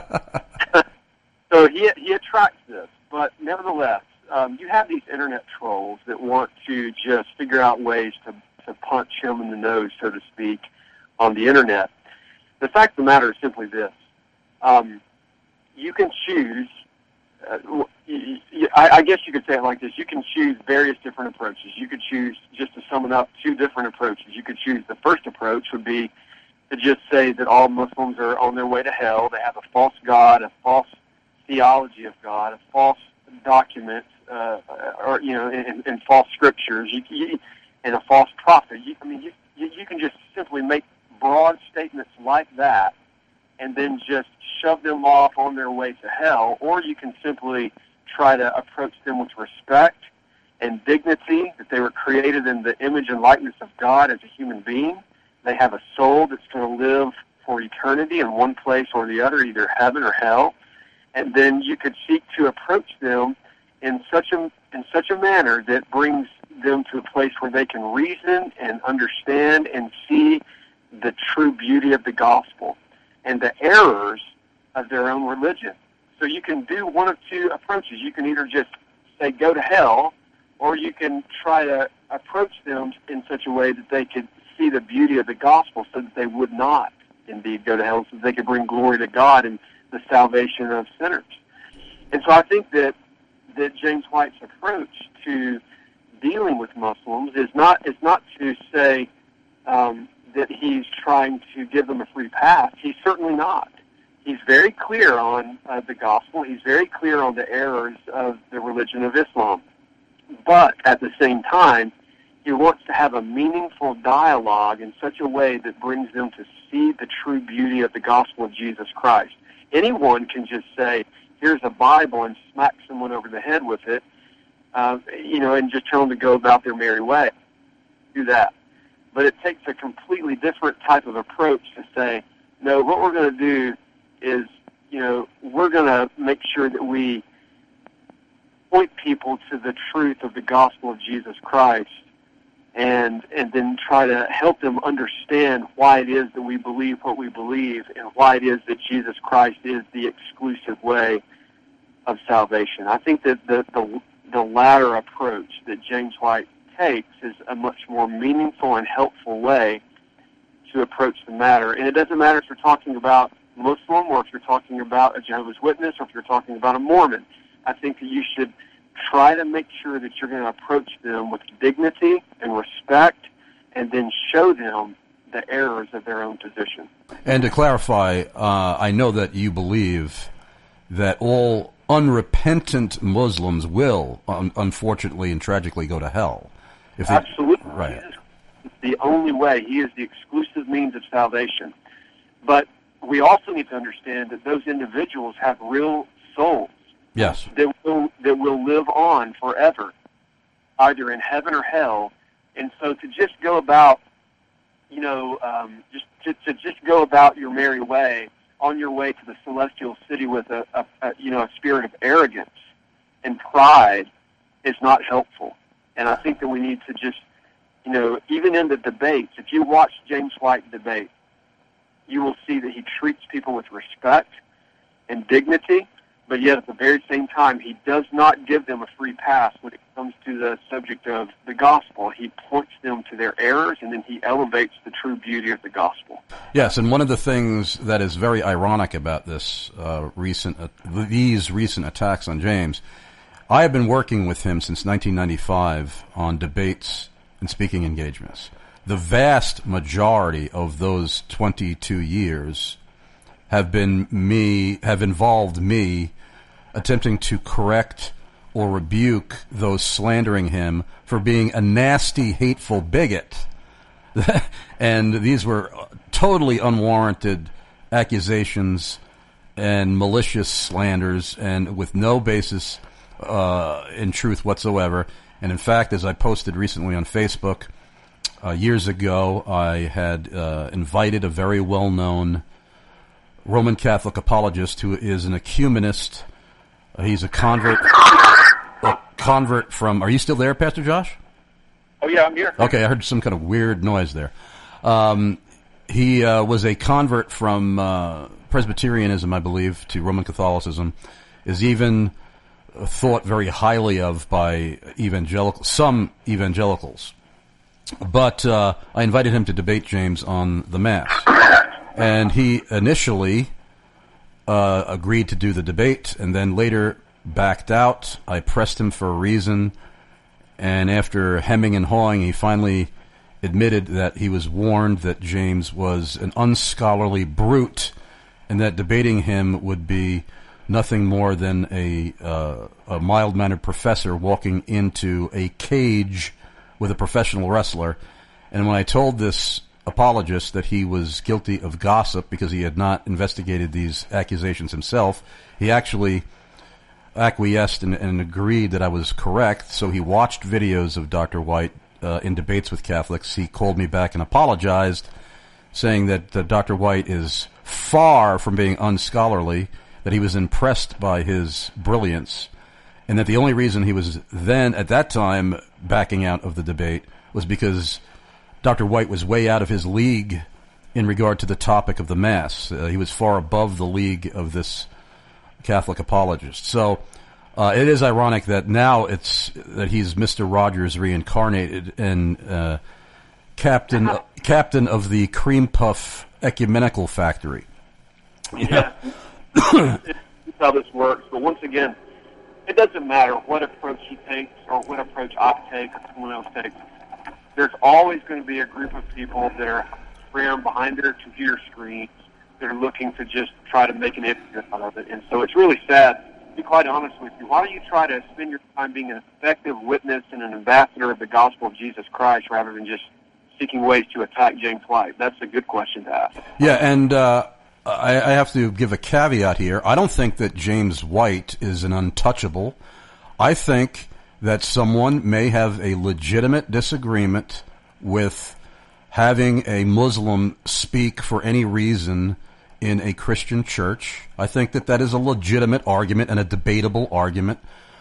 So he attracts this, but nevertheless, you have these internet trolls that want to just figure out ways to punch him in the nose, so to speak, on the internet. The fact of the matter is simply this. You can choose, I guess you could say it like this, you can choose various different approaches. You could choose, just to sum it up, 2 different approaches. You could choose the first approach would be to just say that all Muslims are on their way to hell. They have a false God, a false theology of God, a false document, and false scriptures, and a false prophet. You can just simply make broad statements like that and then just shove them off on their way to hell, or you can simply try to approach them with respect and dignity, that they were created in the image and likeness of God as a human being. They have a soul that's going to live for eternity in one place or the other, either heaven or hell. And then you could seek to approach them in such a manner that brings them to a place where they can reason and understand and see the true beauty of the gospel. and the errors of their own religion. So you can do one of two approaches. You can either just say, go to hell, or you can try to approach them in such a way that they could see the beauty of the gospel so that they would not indeed go to hell, so that they could bring glory to God and the salvation of sinners. And so I think that James White's approach to dealing with Muslims is not to say that he's trying to give them a free pass. He's certainly not. He's very clear on the gospel. He's very clear on the errors of the religion of Islam. But at the same time, he wants to have a meaningful dialogue in such a way that brings them to see the true beauty of the gospel of Jesus Christ. Anyone can just say, here's a Bible, and smack someone over the head with it, and just tell them to go about their merry way. Do that. But it takes a completely different type of approach to say, no, what we're going to do is, we're going to make sure that we point people to the truth of the gospel of Jesus Christ, and then try to help them understand why it is that we believe what we believe, and why it is that Jesus Christ is the exclusive way of salvation. I think that the latter approach that James White takes is a much more meaningful and helpful way to approach the matter. And it doesn't matter if you're talking about Muslim, or if you're talking about a Jehovah's Witness, or if you're talking about a Mormon. I think that you should try to make sure that you're going to approach them with dignity and respect, and then show them the errors of their own position. And to clarify, I know that you believe that all unrepentant Muslims will, unfortunately and tragically, go to hell. Absolutely. Right. He is the only way. He is the exclusive means of salvation. But we also need to understand that those individuals have real souls. Yes. That will live on forever, either in heaven or hell. And so to just go about, just go about your merry way, on your way to the celestial city with a spirit of arrogance and pride, is not helpful. And I think that we need to just, even in the debates, if you watch James White debate, you will see that he treats people with respect and dignity, but yet at the very same time, he does not give them a free pass when it comes to the subject of the gospel. He points them to their errors, and then he elevates the true beauty of the gospel. Yes, and one of the things that is very ironic about these recent attacks on James, I have been working with him since 1995 on debates and speaking engagements. The vast majority of those 22 years have involved me attempting to correct or rebuke those slandering him for being a nasty, hateful bigot. And these were totally unwarranted accusations and malicious slanders, and with no basis in truth whatsoever. And in fact, as I posted recently on Facebook, years ago, I had invited a very well-known Roman Catholic apologist who is an ecumenist. He's a convert from... Are you still there, Pastor Josh? Oh, yeah, I'm here. Okay, I heard some kind of weird noise there. He was a convert from Presbyterianism, I believe, to Roman Catholicism, is even thought very highly of by some evangelicals. But I invited him to debate James on the Mass. And he initially agreed to do the debate, and then later backed out. I pressed him for a reason, and after hemming and hawing, he finally admitted that he was warned that James was an unscholarly brute, and that debating him would be nothing more than a mild-mannered professor walking into a cage with a professional wrestler. And when I told this apologist that he was guilty of gossip because he had not investigated these accusations himself, he actually acquiesced and agreed that I was correct. So he watched videos of Dr. White in debates with Catholics. He called me back and apologized, saying that Dr. White is far from being unscholarly, that he was impressed by his brilliance, and that the only reason he was then, at that time, backing out of the debate was because Dr. White was way out of his league in regard to the topic of the Mass. He was far above the league of this Catholic apologist. So it is ironic that now it's that he's Mr. Rogers reincarnated and captain of the cream puff ecumenical factory. Yeah, that's how this works. But once again, it doesn't matter what approach he takes or what approach I take or someone else takes. There's always going to be a group of people that are crammed behind their computer screens that are looking to just try to make an impact out of it. And so it's really sad. To be quite honest with you, why don't you try to spend your time being an effective witness and an ambassador of the gospel of Jesus Christ rather than just seeking ways to attack James White? That's a good question to ask. Yeah, and I have to give a caveat here. I don't think that James White is an untouchable. I think that someone may have a legitimate disagreement with having a Muslim speak for any reason in a Christian church. I think that that is a legitimate argument and a debatable argument.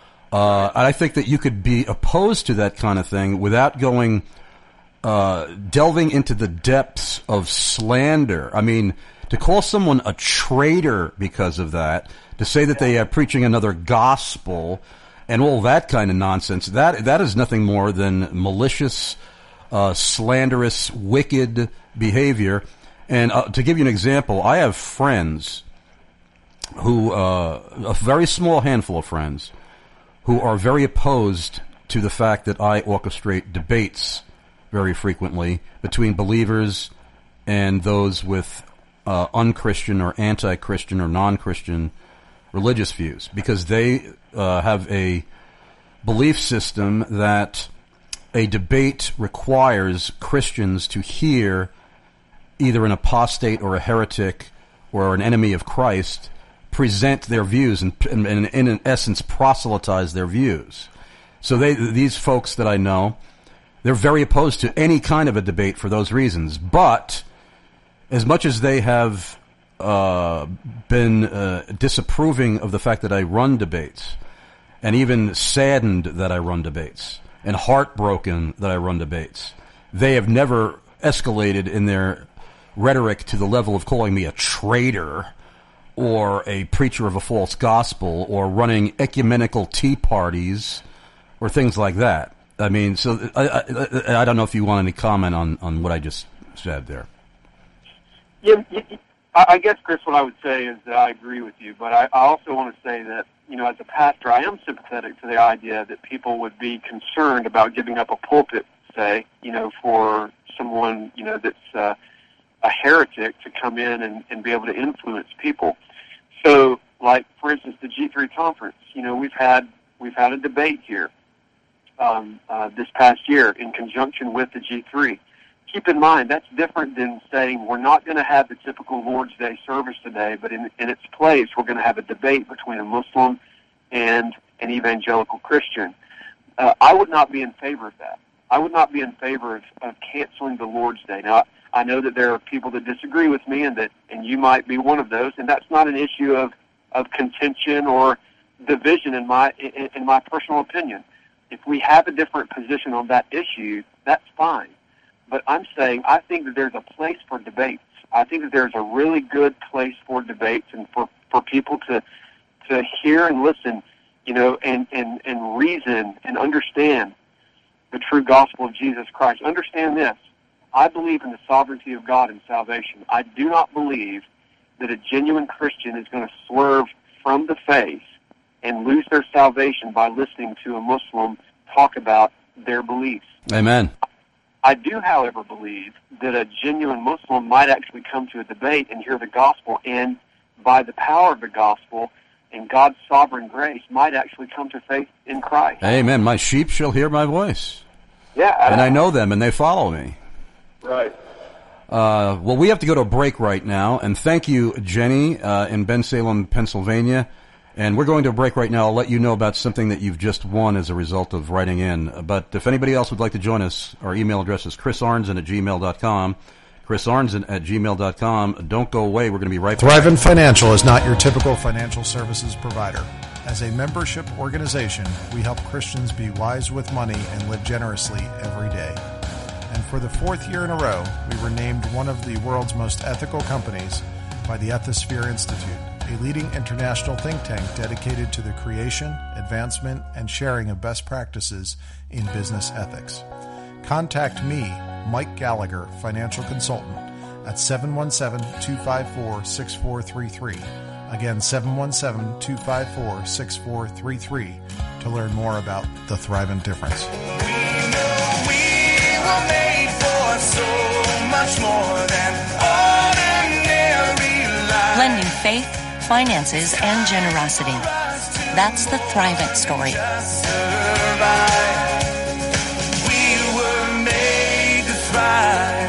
I think that you could be opposed to that kind of thing without going delving into the depths of slander. I mean, to call someone a traitor because of that, to say that they are preaching another gospel and all that kind of nonsense, that is nothing more than malicious, slanderous, wicked behavior. And to give you an example, I have friends who, a very small handful of friends, who are very opposed to the fact that I orchestrate debates very frequently between believers and those with unchristian or anti-Christian or non-Christian religious views, because they have a belief system that a debate requires Christians to hear either an apostate or a heretic or an enemy of Christ present their views and in essence proselytize their views. So these folks that I know, they're very opposed to any kind of a debate for those reasons. But as much as they have been disapproving of the fact that I run debates, and even saddened that I run debates, and heartbroken that I run debates, they have never escalated in their rhetoric to the level of calling me a traitor or a preacher of a false gospel or running ecumenical tea parties or things like that. I mean, so I don't know if you want any comment on what I just said there. Yeah, I guess, Chris, what I would say is that I agree with you, but I also want to say that, you know, as a pastor, I am sympathetic to the idea that people would be concerned about giving up a pulpit, say, you know, for someone, you know, that's a heretic to come in and be able to influence people. So, like, for instance, the G3 conference, you know, we've had a debate here this past year in conjunction with the G3. Keep in mind, that's different than saying we're not going to have the typical Lord's Day service today, but in its place, we're going to have a debate between a Muslim and an evangelical Christian. I would not be in favor of that. I would not be in favor of canceling the Lord's Day. Now, I know that there are people that disagree with me, and you might be one of those, and that's not an issue of contention or division in my personal opinion. If we have a different position on that issue, that's fine. But I'm saying I think that there's a place for debates. I think that there's a really good place for debates and for people to hear and listen, you know, and reason and understand the true gospel of Jesus Christ. Understand this. I believe in the sovereignty of God and salvation. I do not believe that a genuine Christian is going to swerve from the faith and lose their salvation by listening to a Muslim talk about their beliefs. Amen. I do, however, believe that a genuine Muslim might actually come to a debate and hear the gospel, and by the power of the gospel and God's sovereign grace, might actually come to faith in Christ. Amen. My sheep shall hear my voice. Yeah. And I know them, and they follow me. Right. Well, we have to go to a break right now, and thank you, Jenny, in Bensalem, Pennsylvania. And we're going to a break right now. I'll let you know about something that you've just won as a result of writing in. But if anybody else would like to join us, our email address is chrisarnson@gmail.com. chrisarnson@gmail.com. Don't go away. We're going to be right back. Thrivent Financial is not your typical financial services provider. As a membership organization, we help Christians be wise with money and live generously every day. and for the 4th year in a row, we were named one of the world's most ethical companies by the Ethisphere Institute, a leading international think tank dedicated to the creation, advancement, and sharing of best practices in business ethics. Contact me, Mike Gallagher, financial consultant, at 717-254-6433. Again, 717-254-6433 to learn more about the Thrivent Difference. We know we were made for so much more than ordinary life. Blending faith, finances, and generosity. That's the Thrivent story. We were made to thrive.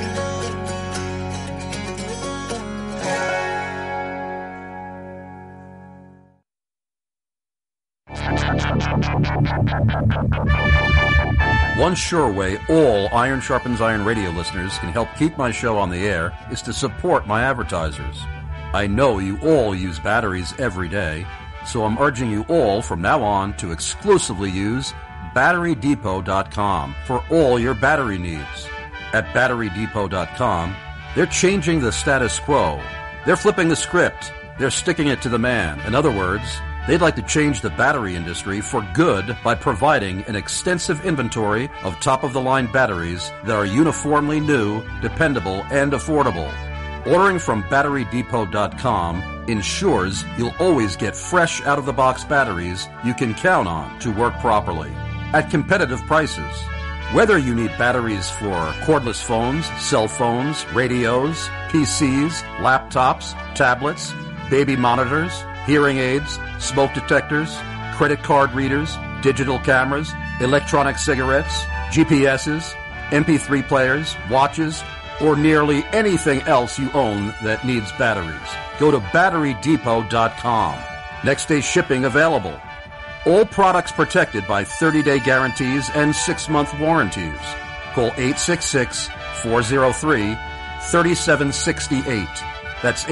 One sure way all Iron Sharpens Iron radio listeners can help keep my show on the air is to support my advertisers. I know you all use batteries every day, so I'm urging you all from now on to exclusively use BatteryDepot.com for all your battery needs. At BatteryDepot.com, they're changing the status quo. They're flipping the script. They're sticking it to the man. In other words, they'd like to change the battery industry for good by providing an extensive inventory of top-of-the-line batteries that are uniformly new, dependable, and affordable. Ordering from BatteryDepot.com ensures you'll always get fresh out-of-the-box batteries you can count on to work properly at competitive prices. Whether you need batteries for cordless phones, cell phones, radios, PCs, laptops, tablets, baby monitors, hearing aids, smoke detectors, credit card readers, digital cameras, electronic cigarettes, GPSs, MP3 players, watches, or nearly anything else you own that needs batteries, go to BatteryDepot.com. Next day shipping available. All products protected by 30-day guarantees and 6-month warranties. Call 866-403-3768. That's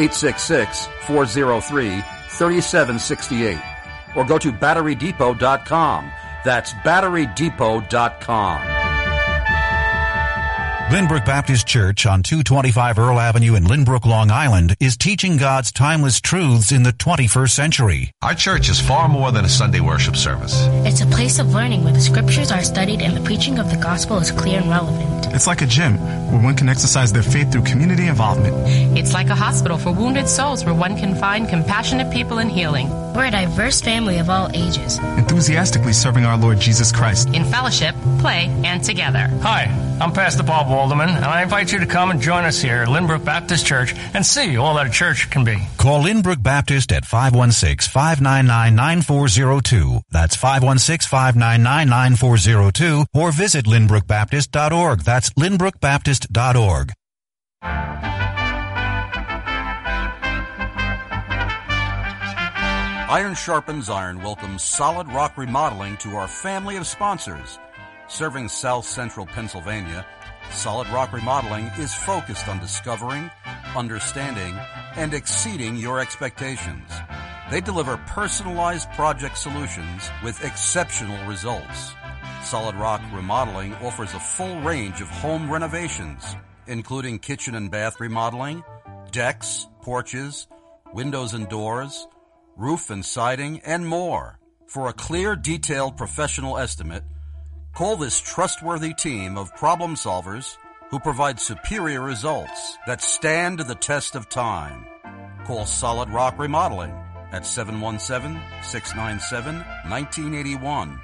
866-403-3768. Or go to BatteryDepot.com. That's BatteryDepot.com. Lynbrook Baptist Church on 225 Earl Avenue in Lynbrook, Long Island is teaching God's timeless truths in the 21st century. Our church is far more than a Sunday worship service. It's a place of learning where the scriptures are studied and the preaching of the gospel is clear and relevant. It's like a gym where one can exercise their faith through community involvement. It's like a hospital for wounded souls where one can find compassionate people in healing. We're a diverse family of all ages, enthusiastically serving our Lord Jesus Christ in fellowship, play, and together. Hi, I'm Pastor Bob Walderman, and I invite you to come and join us here at Lynbrook Baptist Church and see all that a church can be. Call Lynbrook Baptist at 516-599-9402. That's 516-599-9402, or visit lynbrookbaptist.org. That's lynbrookbaptist.org. Iron Sharpens Iron welcomes Solid Rock Remodeling to our family of sponsors. Serving South Central Pennsylvania, Solid Rock Remodeling is focused on discovering, understanding, and exceeding your expectations. They deliver personalized project solutions with exceptional results. Solid Rock Remodeling offers a full range of home renovations, including kitchen and bath remodeling, decks, porches, windows and doors, roof and siding, and more. For a clear, detailed, professional estimate, call this trustworthy team of problem solvers who provide superior results that stand the test of time. Call Solid Rock Remodeling at 717-697-1981,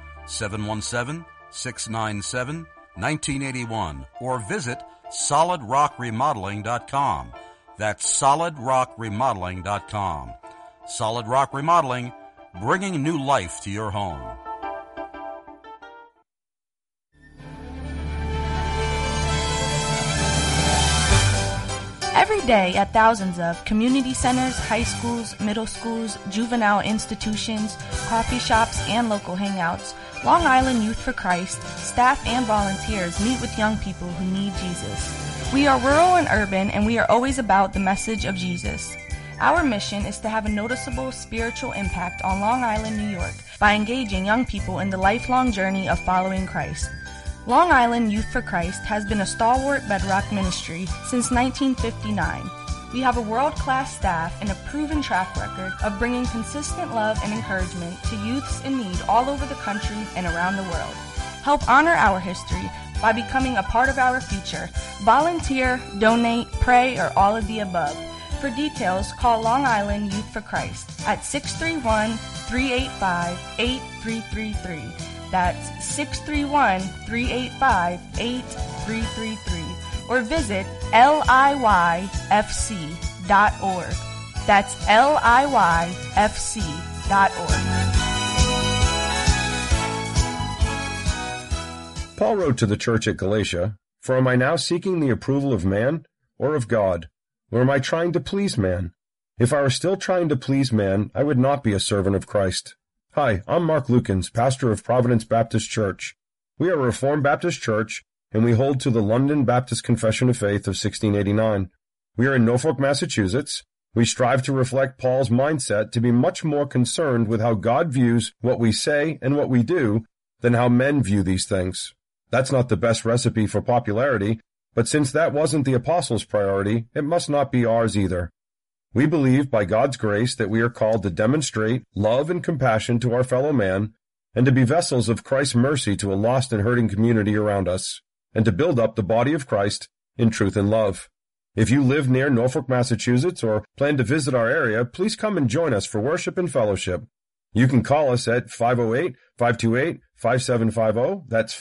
717-697-1981, or visit solidrockremodeling.com. That's solidrockremodeling.com. Solid Rock Remodeling, bringing new life to your home. Every day at thousands of community centers, high schools, middle schools, juvenile institutions, coffee shops, and local hangouts, Long Island Youth for Christ, staff and volunteers meet with young people who need Jesus. We are rural and urban, and we are always about the message of Jesus. Our mission is to have a noticeable spiritual impact on Long Island, New York, by engaging young people in the lifelong journey of following Christ. Long Island Youth for Christ has been a stalwart bedrock ministry since 1959. We have a world-class staff and a proven track record of bringing consistent love and encouragement to youths in need all over the country and around the world. Help honor our history by becoming a part of our future. Volunteer, donate, pray, or all of the above. For details, call Long Island Youth for Christ at 631-385-8333. That's 631-385-8333. Or visit liyfc.org. That's liyfc.org. Paul wrote to the church at Galatia, "For am I now seeking the approval of man or of God? Or am I trying to please man? If I were still trying to please man, I would not be a servant of Christ." Hi, I'm Mark Lukens, pastor of Providence Baptist Church. We are a Reformed Baptist church, and we hold to the London Baptist Confession of Faith of 1689. We are in Norfolk, Massachusetts. We strive to reflect Paul's mindset to be much more concerned with how God views what we say and what we do than how men view these things. That's not the best recipe for popularity, but since that wasn't the apostles' priority, it must not be ours either. We believe by God's grace that we are called to demonstrate love and compassion to our fellow man, and to be vessels of Christ's mercy to a lost and hurting community around us, and to build up the body of Christ in truth and love. If you live near Norfolk, Massachusetts, or plan to visit our area, please come and join us for worship and fellowship. You can call us at 508-528-5750, that's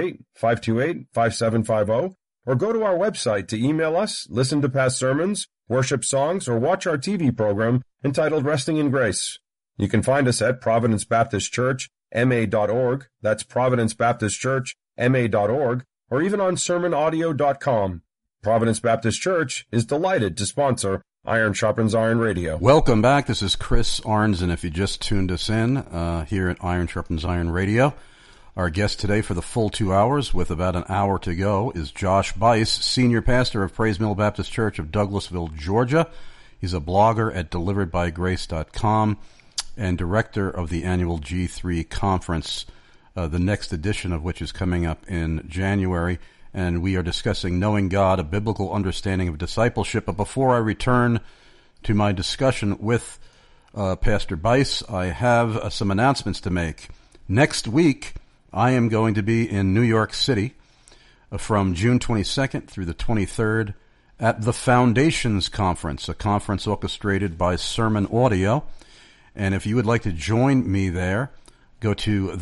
508-528-5750, or go to our website to email us, listen to past sermons, worship songs, or watch our TV program entitled Resting in Grace. You can find us at Providence Baptist Church, ma.org, that's Providence Baptist Church, ma.org, or even on sermonaudio.com. Providence Baptist Church is delighted to sponsor Iron Sharpens Iron Radio. Welcome back. This is Chris Arns, and if you just tuned us in here at Iron Sharpens Iron Radio, our guest today for the full 2 hours, with about an hour to go, is Josh Buice, Senior Pastor of Praise Mill Baptist Church of Douglasville, Georgia. He's a blogger at deliveredbygrace.com and director of the annual G3 conference, the next edition of which is coming up in January. And we are discussing Knowing God, a biblical understanding of discipleship. But before I return to my discussion with Pastor Buice, I have some announcements to make. Next week, I am going to be in New York City from June 22nd through the 23rd at the Foundations Conference, a conference orchestrated by Sermon Audio. And if you would like to join me there, go to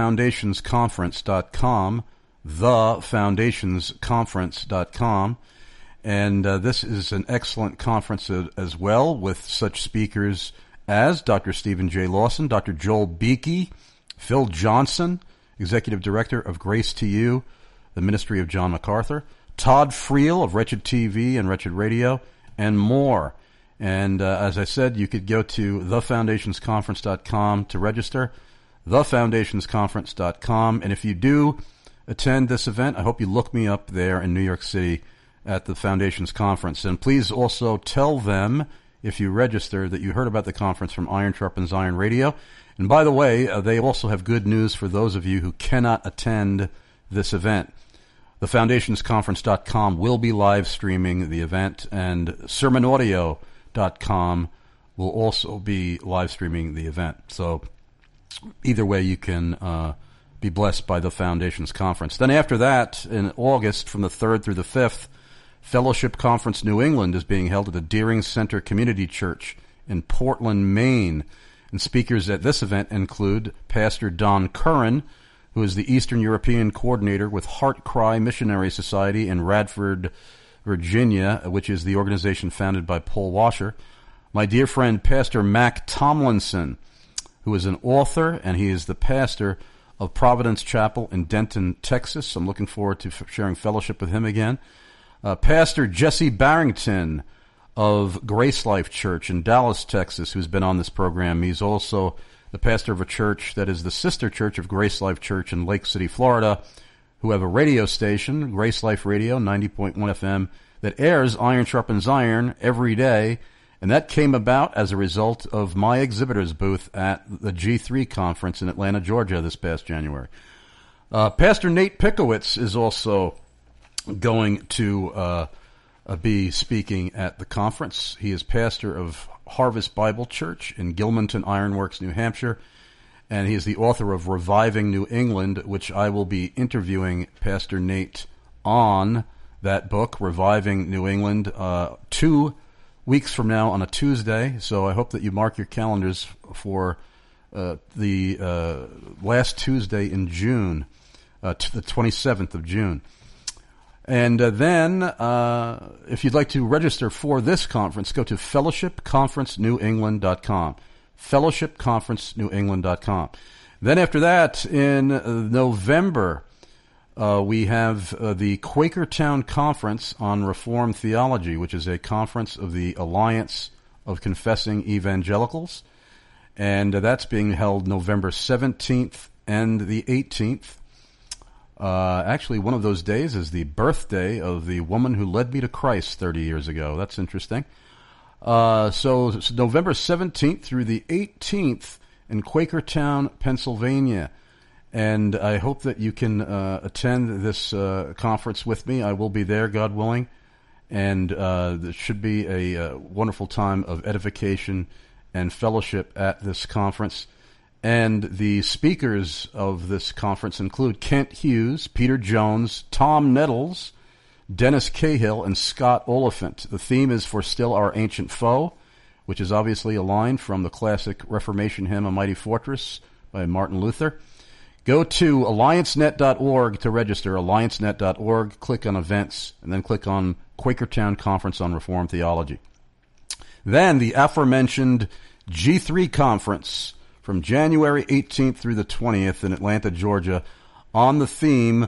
thefoundationsconference.com, thefoundationsconference.com. And this is an excellent conference as well, with such speakers as Dr. Stephen J. Lawson, Dr. Joel Beakey, Phil Johnson, Executive Director of Grace to You, the ministry of John MacArthur, Todd Friel of Wretched TV and Wretched Radio, and more. And as I said, you could go to thefoundationsconference.com to register, thefoundationsconference.com. And if you do attend this event, I hope you look me up there in New York City at the Foundations Conference. And please also tell them, if you register, that you heard about the conference from Iron Sharpens Iron Radio. And by the way, they also have good news for those of you who cannot attend this event. TheFoundationsConference.com will be live streaming the event, and SermonAudio.com will also be live streaming the event. So either way, you can be blessed by the Foundations Conference. Then after that, in August, from the 3rd through the 5th, Fellowship Conference New England is being held at the Deering Center Community Church in Portland, Maine. And speakers at this event include Pastor Don Curran, who is the Eastern European coordinator with Heart Cry Missionary Society in Radford, Virginia, which is the organization founded by Paul Washer. My dear friend, Pastor Mac Tomlinson, who is an author, and he is the pastor of Providence Chapel in Denton, Texas. I'm looking forward to sharing fellowship with him again. Pastor Jesse Barrington of Grace Life Church in Dallas, Texas, who's been on this program. He's also the pastor of a church that is the sister church of Grace Life Church in Lake City, Florida, who have a radio station, Grace Life Radio, 90.1 FM, that airs Iron Sharpens Iron every day. And that came about as a result of my exhibitor's booth at the G3 conference in Atlanta, Georgia this past January. Pastor Nate Pickowitz is also going to be speaking at the conference. He is pastor of Harvest Bible Church in Gilmanton Ironworks, New Hampshire, and he is the author of Reviving New England, which I will be interviewing Pastor Nate on that book, Reviving New England, 2 weeks from now on a Tuesday. So I hope that you mark your calendars for the last Tuesday in June, the 27th of June. And then, if you'd like to register for this conference, go to fellowshipconferenceNewEngland.com. fellowshipconferenceNewEngland.com. Then after that, in November, we have the Quakertown Conference on Reformed Theology, which is a conference of the Alliance of Confessing Evangelicals. And that's being held November 17th and the 18th. Actually, one of those days is the birthday of the woman who led me to Christ 30 years ago. That's interesting. So it's November 17th through the 18th in Quakertown, Pennsylvania. And I hope that you can attend this conference with me. I will be there, God willing. And there should be a wonderful time of edification and fellowship at this conference. And the speakers of this conference include Kent Hughes, Peter Jones, Tom Nettles, Dennis Cahill, and Scott Oliphant. The theme is For Still Our Ancient Foe, which is obviously a line from the classic Reformation hymn, A Mighty Fortress by Martin Luther. Go to alliancenet.org to register, alliancenet.org, click on events, and then click on Quakertown Conference on Reformed Theology. Then the aforementioned G3 Conference from January 18th through the 20th in Atlanta, Georgia, on the theme,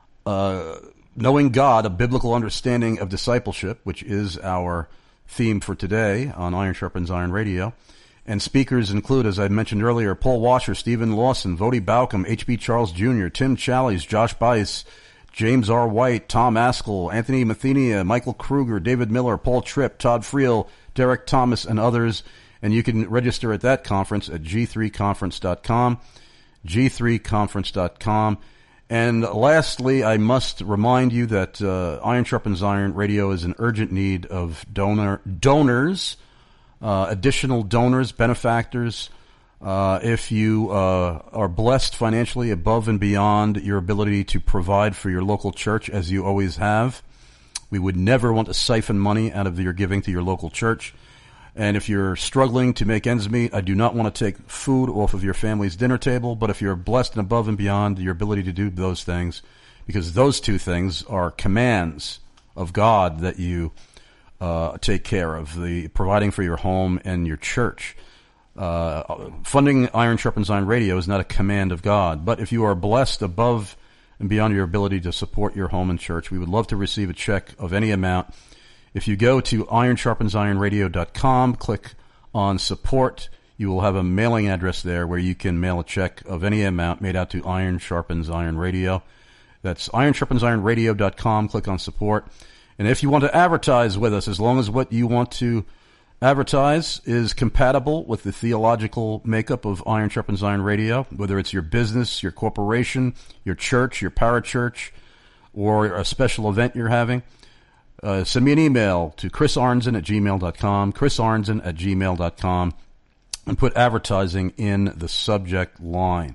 Knowing God, a Biblical Understanding of Discipleship, which is our theme for today on Iron Sharpens Iron Radio. And speakers include, as I mentioned earlier, Paul Washer, Stephen Lawson, Vodi Baucom, H.B. Charles Jr., Tim Challies, Josh Bice, James R. White, Tom Askell, Anthony Mathenia, Michael Kruger, David Miller, Paul Tripp, Todd Friel, Derek Thomas, and others. And you can register at that conference at g3conference.com, g3conference.com. And lastly, I must remind you that Iron Sharpens Iron Radio is in urgent need of donors, additional donors, benefactors. If you are blessed financially above and beyond your ability to provide for your local church, as you always have, we would never want to siphon money out of your giving to your local church. And if you're struggling to make ends meet, I do not want to take food off of your family's dinner table, but if you're blessed and above and beyond your ability to do those things, because those two things are commands of God that you take care of, the providing for your home and your church. Funding Iron Sharpens Iron Radio is not a command of God, but if you are blessed above and beyond your ability to support your home and church, we would love to receive a check of any amount. If you go to ironsharpensironradio.com, click on support, you will have a mailing address there where you can mail a check of any amount made out to Iron Sharpens Iron Radio. That's ironsharpensironradio.com, click on support. And if you want to advertise with us, as long as what you want to advertise is compatible with the theological makeup of Iron Sharpens Iron Radio, whether it's your business, your corporation, your church, your parachurch, or a special event you're having, send me an email to chrisarnzen@gmail.com, chrisarnzen@gmail.com, and put advertising in the subject line.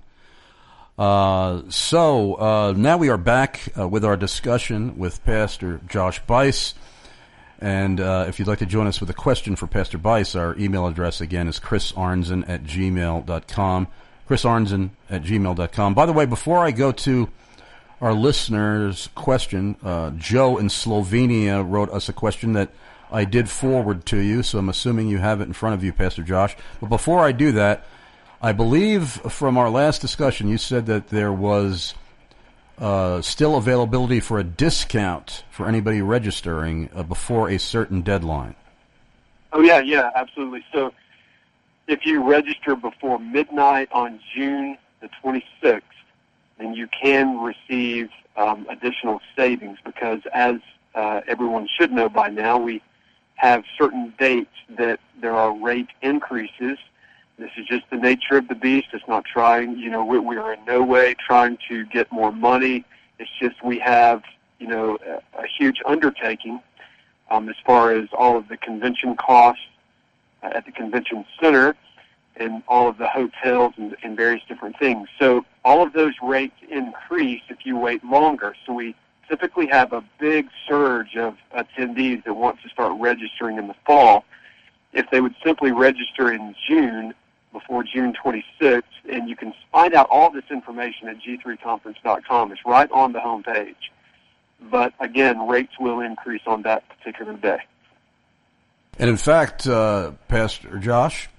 So now we are back with our discussion with Pastor Josh Bice. And if you'd like to join us with a question for Pastor Bice, our email address again is chrisarnzen@gmail.com, chrisarnzen@gmail.com. By the way, before I go to our listener's question, Joe in Slovenia wrote us a question that I did forward to you, so I'm assuming you have it in front of you, Pastor Josh. But before I do that, I believe from our last discussion you said that there was still availability for a discount for anybody registering before a certain deadline. Oh, yeah, absolutely. So if you register before midnight on June the 26th, then you can receive additional savings because, as everyone should know by now, we have certain dates that there are rate increases, This is just the nature of the beast. It's not trying, we are in no way trying to get more money. It's just we have, a huge undertaking as far as all of the convention costs at the convention center and all of the hotels and various different things. So all of those rates increase if you wait longer. So we typically have a big surge of attendees that want to start registering in the fall. If they would simply register in June, before June 26th, and you can find out all this information at g3conference.com. It's right on the home page. But again, rates will increase on that particular day. And in fact, Pastor Josh,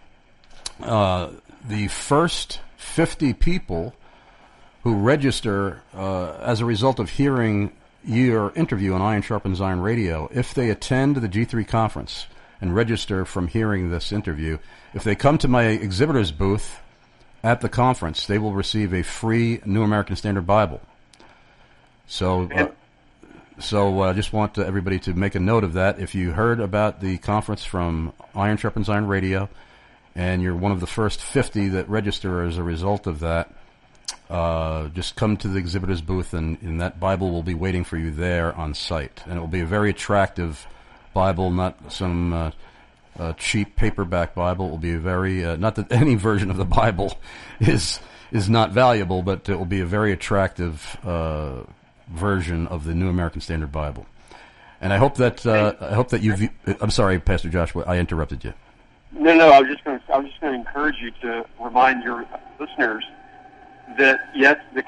the first 50 people who register as a result of hearing your interview on Iron Sharpens Iron Radio, if they attend the G3 conference and register from hearing this interview, if they come to my exhibitor's booth at the conference, they will receive a free New American Standard Bible. So I just want everybody to make a note of that. If you heard about the conference from Iron Sharpens Iron Radio, and you're one of the first 50 that register as a result of that, just come to the exhibitor's booth, and that Bible will be waiting for you there on site. And it will be a very attractive Bible, not some cheap paperback Bible. It will be a very, not that any version of the Bible is not valuable, but it will be a very attractive version of the New American Standard Bible. And I hope that you've. I'm sorry, Pastor Joshua, I interrupted you. No, I was just going to encourage you to remind your listeners that yes, the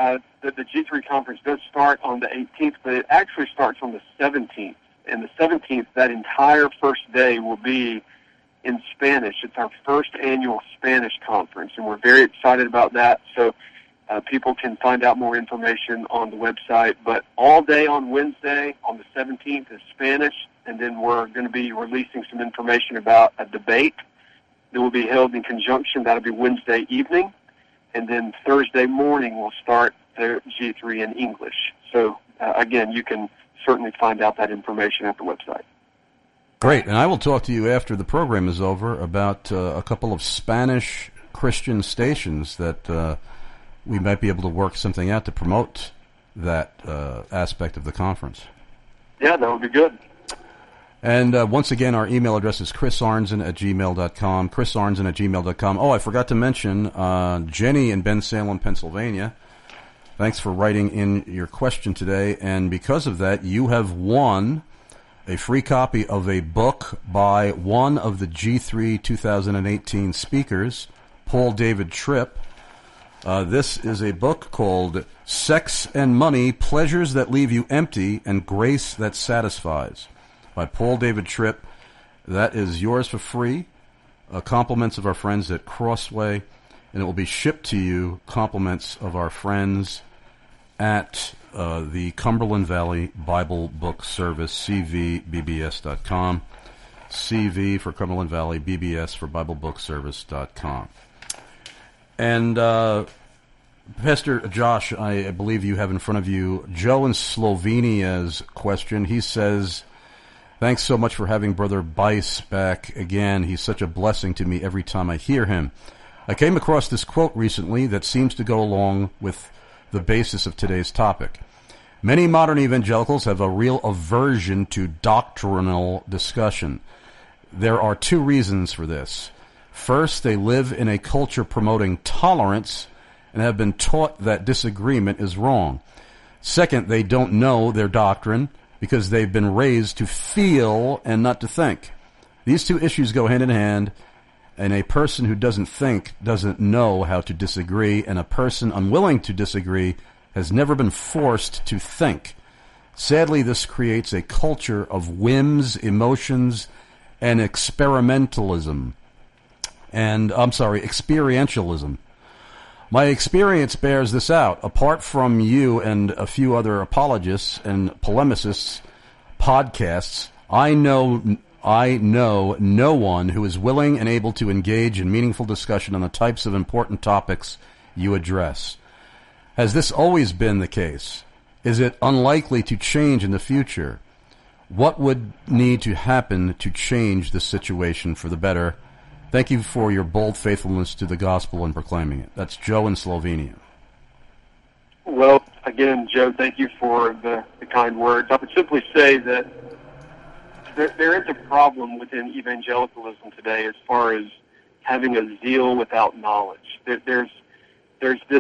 G3 conference does start on the 18th, but it actually starts on the 17th. And the 17th, that entire first day will be in Spanish. It's our first annual Spanish conference, and we're very excited about that. So people can find out more information on the website. But all day on Wednesday, on the 17th, is Spanish, and then we're going to be releasing some information about a debate that will be held in conjunction. That'll be Wednesday evening. And then Thursday morning, we'll start the G3 in English. So, again, you can certainly find out that information at the website. Great. And I will talk to you after the program is over about a couple of Spanish Christian stations that we might be able to work something out to promote that aspect of the conference. Yeah, that would be good. And once again, our email address is chrisarnzen@gmail.com, chrisarnzen@gmail.com. Oh, I forgot to mention Jenny in Bensalem, Pennsylvania. Thanks for writing in your question today. And because of that, you have won a free copy of a book by one of the G3 2018 speakers, Paul David Tripp. This is a book called Sex and Money, Pleasures That Leave You Empty and Grace That Satisfies, by Paul David Tripp. That is yours for free. Compliments of our friends at Crossway, and it will be shipped to you. Compliments of our friends at the Cumberland Valley Bible Book Service, cvbbs.com. CV for Cumberland Valley, BBS for BibleBookService.com. And Pastor Josh, I believe you have in front of you Joe in Slovenia's question. He says, thanks so much for having Brother Bice back again. He's such a blessing to me every time I hear him. I came across this quote recently that seems to go along with the basis of today's topic. Many modern evangelicals have a real aversion to doctrinal discussion. There are two reasons for this. First, they live in a culture promoting tolerance and have been taught that disagreement is wrong. Second, they don't know their doctrine because they've been raised to feel and not to think. These two issues go hand in hand, and a person who doesn't think doesn't know how to disagree, and a person unwilling to disagree has never been forced to think. Sadly, this creates a culture of whims, emotions, and experientialism. My experience bears this out. Apart from you and a few other apologists and polemicists podcasts, I know no one who is willing and able to engage in meaningful discussion on the types of important topics you address. Has this always been the case? Is it unlikely to change in the future? What would need to happen to change the situation for the better? Thank you for your bold faithfulness to the gospel and proclaiming it. That's Joe in Slovenia. Well, again, Joe, thank you for the kind words. I would simply say that there is a problem within evangelicalism today as far as having a zeal without knowledge. There's this,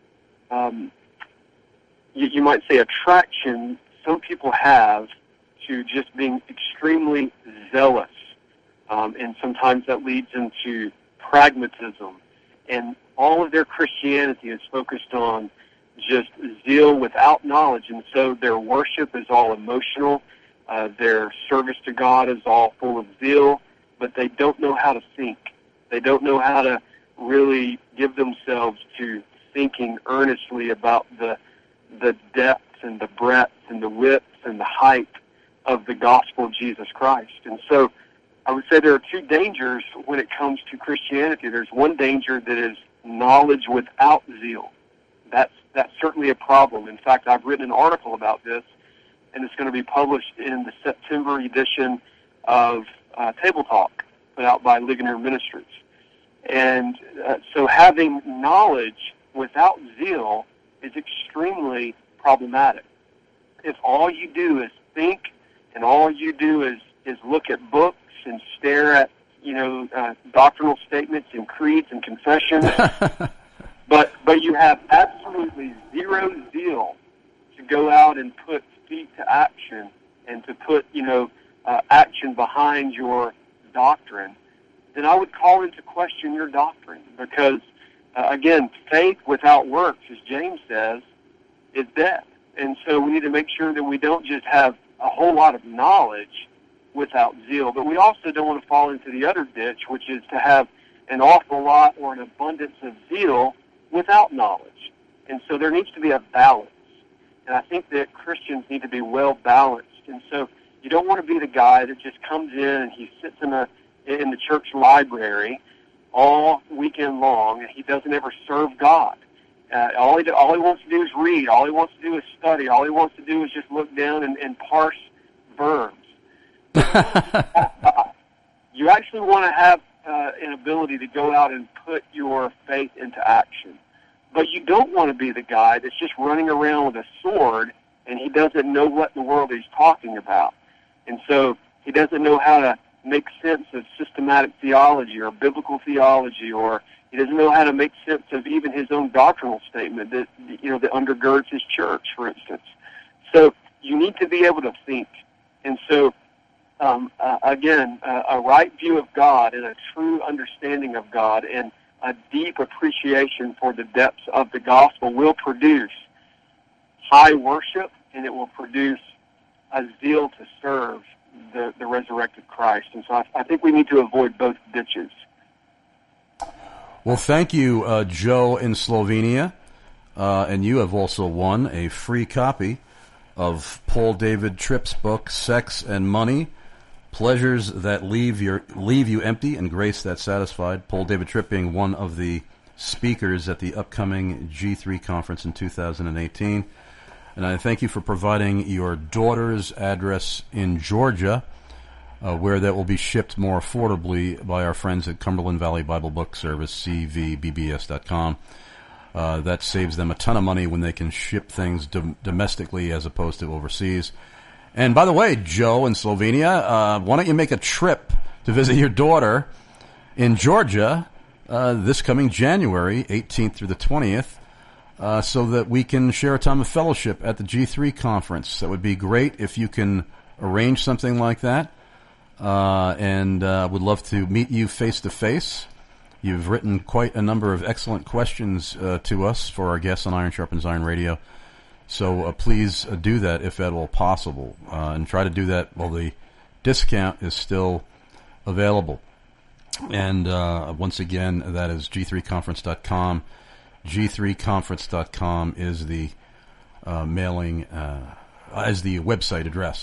you might say, attraction some people have to just being extremely zealous, and sometimes that leads into pragmatism. And all of their Christianity is focused on just zeal without knowledge, and so their worship is all emotional. Their service to God is all full of zeal, but they don't know how to think. They don't know how to really give themselves to thinking earnestly about the depth and the breadth and the width and the height of the gospel of Jesus Christ. And so I would say there are two dangers when it comes to Christianity. There's one danger that is knowledge without zeal. That's certainly a problem. In fact, I've written an article about this, and it's going to be published in the September edition of Table Talk, put out by Ligonier Ministries. And so having knowledge without zeal is extremely problematic. If all you do is think and all you do is look at books and stare at, doctrinal statements and creeds and confessions, but you have absolutely zero zeal to go out and put feet to action and to put, action behind your doctrine, then I would call into question your doctrine because, again, faith without works, as James says, is dead. And so we need to make sure that we don't just have a whole lot of knowledge without zeal, but we also don't want to fall into the other ditch, which is to have an awful lot or an abundance of zeal without knowledge. And so there needs to be a balance. And I think that Christians need to be well balanced. And so you don't want to be the guy that just comes in and he sits in the church library all weekend long and he doesn't ever serve God. All he wants to do is read. All he wants to do is study. All he wants to do is just look down and parse verbs. You actually want to have an ability to go out and put your faith into action. But you don't want to be the guy that's just running around with a sword and he doesn't know what in the world he's talking about. And so he doesn't know how to make sense of systematic theology or biblical theology, or he doesn't know how to make sense of even his own doctrinal statement that undergirds his church, for instance. So you need to be able to think. And so, again, a right view of God and a true understanding of God and a deep appreciation for the depths of the gospel will produce high worship, and it will produce a zeal to serve the resurrected Christ. And so I think we need to avoid both ditches. Well, thank you, Joe in Slovenia. And you have also won a free copy of Paul David Tripp's book, Sex and Money, Pleasures That Leave You Empty and Grace That Satisfied. Paul David Tripp being one of the speakers at the upcoming G3 conference in 2018. And I thank you for providing your daughter's address in Georgia, where that will be shipped more affordably by our friends at Cumberland Valley Bible Book Service, cvbbs.com. That saves them a ton of money when they can ship things domestically as opposed to overseas. And by the way, Joe in Slovenia, why don't you make a trip to visit your daughter in Georgia this coming January 18th through the 20th, so that we can share a time of fellowship at the G3 conference. That would be great if you can arrange something like that. And would love to meet you face to face. You've written quite a number of excellent questions to us for our guests on Iron Sharpens Iron Radio. So please do that if at all possible. And try to do that while the discount is still available. And once again, that is g3conference.com. g3conference.com is the mailing, is the website address.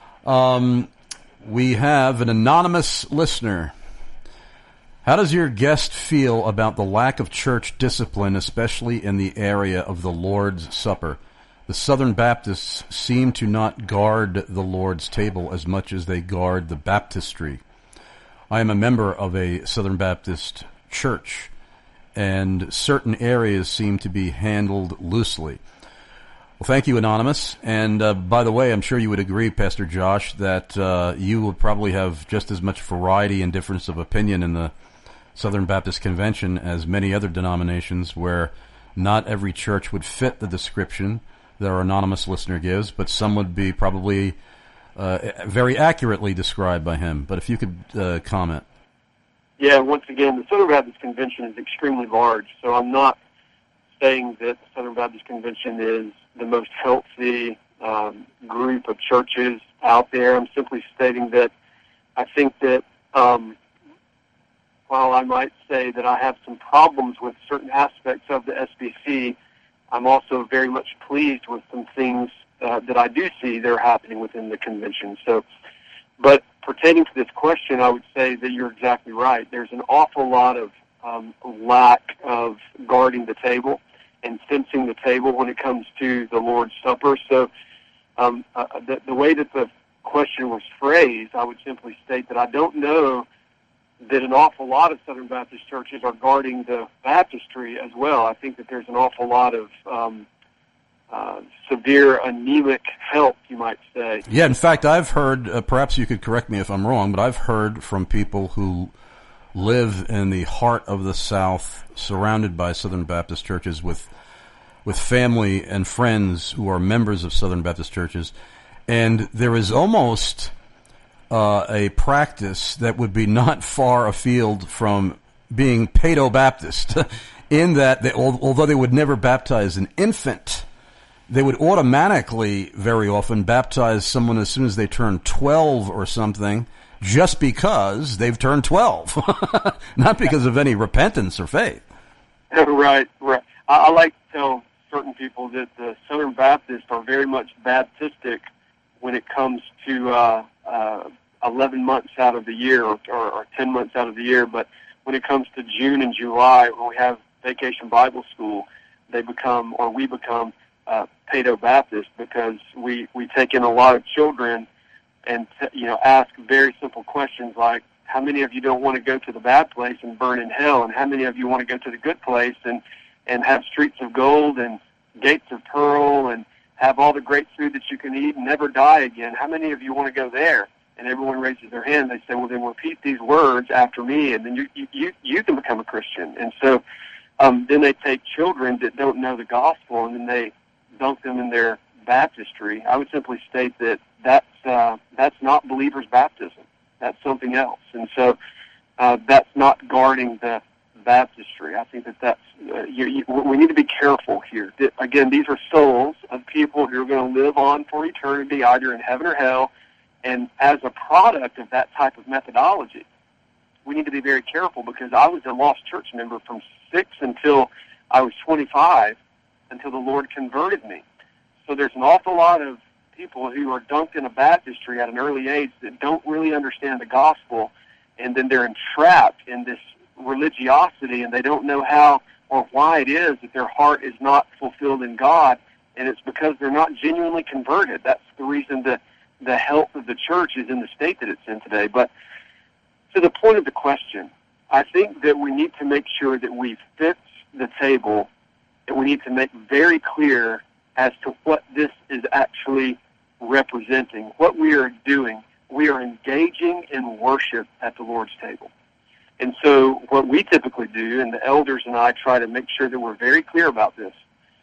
We have an anonymous listener. How does your guest feel about the lack of church discipline, especially in the area of the Lord's Supper? The Southern Baptists seem to not guard the Lord's table as much as they guard the baptistry. I am a member of a Southern Baptist church, and certain areas seem to be handled loosely. Well, thank you, Anonymous. And by the way, I'm sure you would agree, Pastor Josh, that you will probably have just as much variety and difference of opinion in the Southern Baptist Convention as many other denominations, where not every church would fit the description that our anonymous listener gives, but some would be probably very accurately described by him. But if you could comment. Yeah, once again, the Southern Baptist Convention is extremely large, so I'm not saying that the Southern Baptist Convention is the most healthy group of churches out there. I'm simply stating that I think that while I might say that I have some problems with certain aspects of the SBC, I'm also very much pleased with some things that I do see that are happening within the convention. So, but pertaining to this question, I would say that you're exactly right. There's an awful lot of lack of guarding the table and fencing the table when it comes to the Lord's Supper. So the way that the question was phrased, I would simply state that I don't know that an awful lot of Southern Baptist churches are guarding the baptistry as well. I think that there's an awful lot of severe anemic health, you might say. Yeah, in fact, I've heard, perhaps you could correct me if I'm wrong, but I've heard from people who live in the heart of the South, surrounded by Southern Baptist churches, with family and friends who are members of Southern Baptist churches, and there is almost a practice that would be not far afield from being Paedo-Baptist, in that although they would never baptize an infant, they would automatically, very often, baptize someone as soon as they turn 12 or something, just because they've turned 12, not because of any repentance or faith. Right. I like to tell certain people that the Southern Baptists are very much Baptistic when it comes to 11 months out of the year or 10 months out of the year, but when it comes to June and July, when we have Vacation Bible School, we become Paedo-Baptist, because we take in a lot of children and ask very simple questions like, how many of you don't want to go to the bad place and burn in hell, and how many of you want to go to the good place and have streets of gold and gates of pearl and have all the great food that you can eat and never die again? How many of you want to go there? And everyone raises their hand. They say, well, then repeat these words after me, and then you can become a Christian. And so then they take children that don't know the gospel, and then they dunk them in their baptistry. I would simply state that that's not believer's baptism. That's something else. And so that's not guarding the baptistry. I think that's we need to be careful here. Again, these are souls of people who are going to live on for eternity, either in heaven or hell. And as a product of that type of methodology, we need to be very careful, because I was a lost church member from 6 until I was 25, until the Lord converted me. So there's an awful lot of people who are dunked in a baptistry at an early age that don't really understand the gospel, and then they're entrapped in this religiosity, and they don't know how or why it is that their heart is not fulfilled in God, and it's because they're not genuinely converted. That's the reason that the health of the church is in the state that it's in today. But to the point of the question, I think that we need to make sure that we fix the table, and we need to make very clear as to what this is actually representing, what we are doing. We are engaging in worship at the Lord's table. And so what we typically do, and the elders and I try to make sure that we're very clear about this,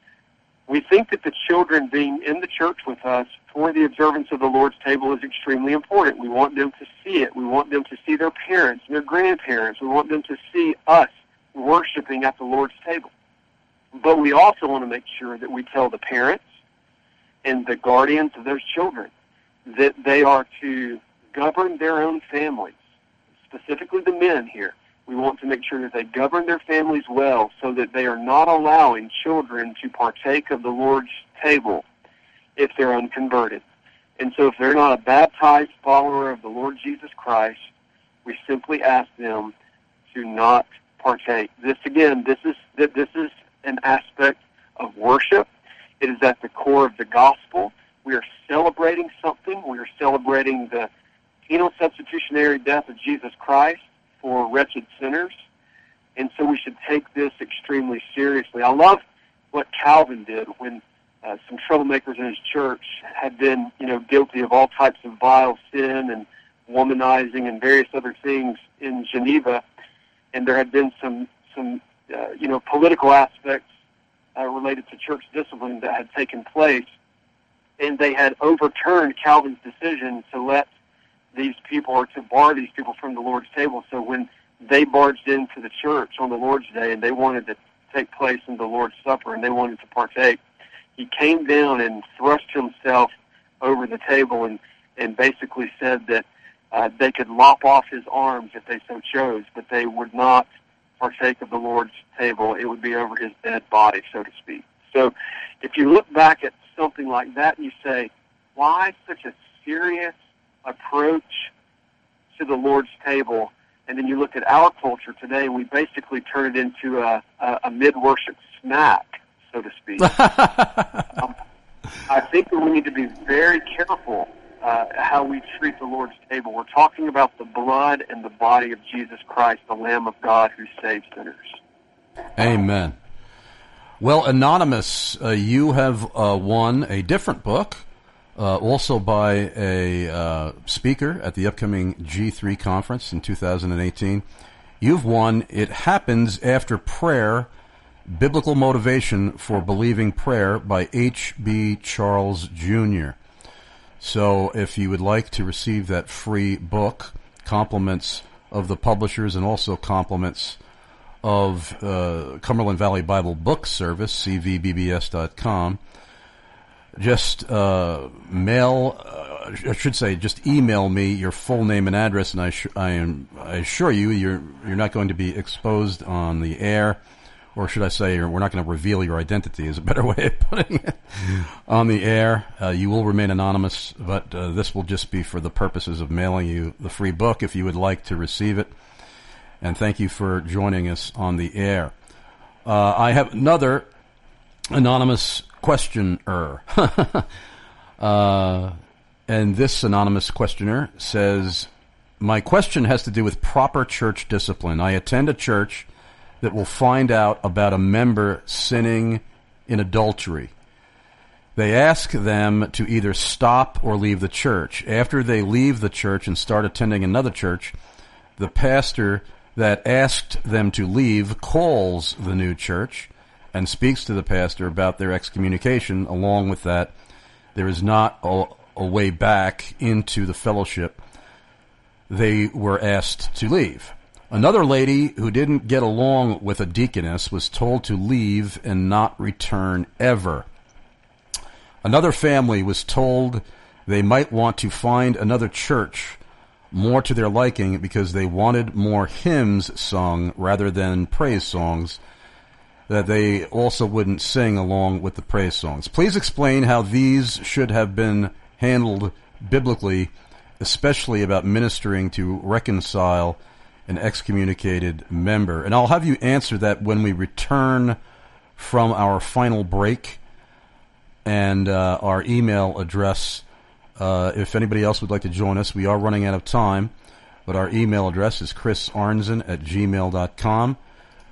we think that the children being in the church with us for the observance of the Lord's table is extremely important. We want them to see it. We want them to see their parents and their grandparents. We want them to see us worshiping at the Lord's table. But we also want to make sure that we tell the parents and the guardians of those children that they are to govern their own families, specifically the men here. We want to make sure that they govern their families well, so that they are not allowing children to partake of the Lord's table if they're unconverted. And so if they're not a baptized follower of the Lord Jesus Christ, we simply ask them to not partake. This is an aspect of worship. It is at the core of the gospel. We are celebrating something. We are celebrating the penal substitutionary death of Jesus Christ for wretched sinners. And so we should take this extremely seriously. I love what Calvin did when some troublemakers in his church had been, guilty of all types of vile sin and womanizing and various other things in Geneva, and there had been some political aspects related to church discipline that had taken place, and they had overturned Calvin's decision to let these people, or to bar these people from the Lord's table. So when they barged into the church on the Lord's Day and they wanted to take place in the Lord's Supper and they wanted to partake, he came down and thrust himself over the table and basically said that they could lop off his arms if they so chose, but they would not partake of the Lord's table. It would be over his dead body, so to speak. So if you look back at something like that and you say, why such a serious approach to the Lord's table? And then you look at our culture today, and we basically turn it into a mid-worship snack, so to speak. I think that we need to be very careful how we treat the Lord's table. We're talking about the blood and the body of Jesus Christ, the Lamb of God who saves sinners. Amen. Well, Anonymous, you have won a different book, also by a speaker at the upcoming G3 conference in 2018. You've won It Happens After Prayer, Biblical Motivation for Believing Prayer by H.B. Charles Jr. So if you would like to receive that free book, compliments of the publishers and also compliments of Cumberland Valley Bible Book Service, cvbbs.com, just just email me your full name and address, and I assure you, you're not going to be exposed on the air, or should I say, we're not going to reveal your identity, is a better way of putting it, on the air. You will remain anonymous, but this will just be for the purposes of mailing you the free book if you would like to receive it. And thank you for joining us on the air. I have another anonymous questioner. And this anonymous questioner says, my question has to do with proper church discipline. I attend a church that will find out about a member sinning in adultery. They ask them to either stop or leave the church. After they leave the church and start attending another church, the pastor that asked them to leave calls the new church and speaks to the pastor about their excommunication. Along with that, there is not a way back into the fellowship they were asked to leave. Another lady who didn't get along with a deaconess was told to leave and not return ever. Another family was told they might want to find another church more to their liking because they wanted more hymns sung rather than praise songs, that they also wouldn't sing along with the praise songs. Please explain how these should have been handled biblically, especially about ministering to reconcile an excommunicated member. And I'll have you answer that when we return from our final break, and our email address. If anybody else would like to join us, we are running out of time, but our email address is chrisarnzen@gmail.com.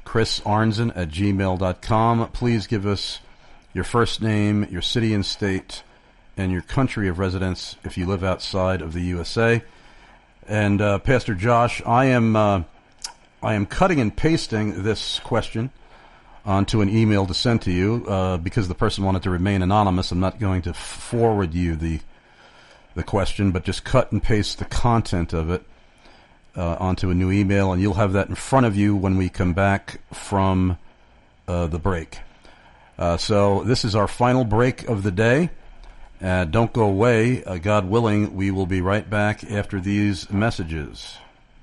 chrisarnzen@gmail.com. Please give us your first name, your city and state, and your country of residence if you live outside of the USA. And Pastor Josh, I am cutting and pasting this question onto an email to send to you because the person wanted to remain anonymous. I'm not going to forward you the question, but just cut and paste the content of it onto a new email, and you'll have that in front of you when we come back from the break. So this is our final break of the day. Don't go away. God willing, we will be right back after these messages.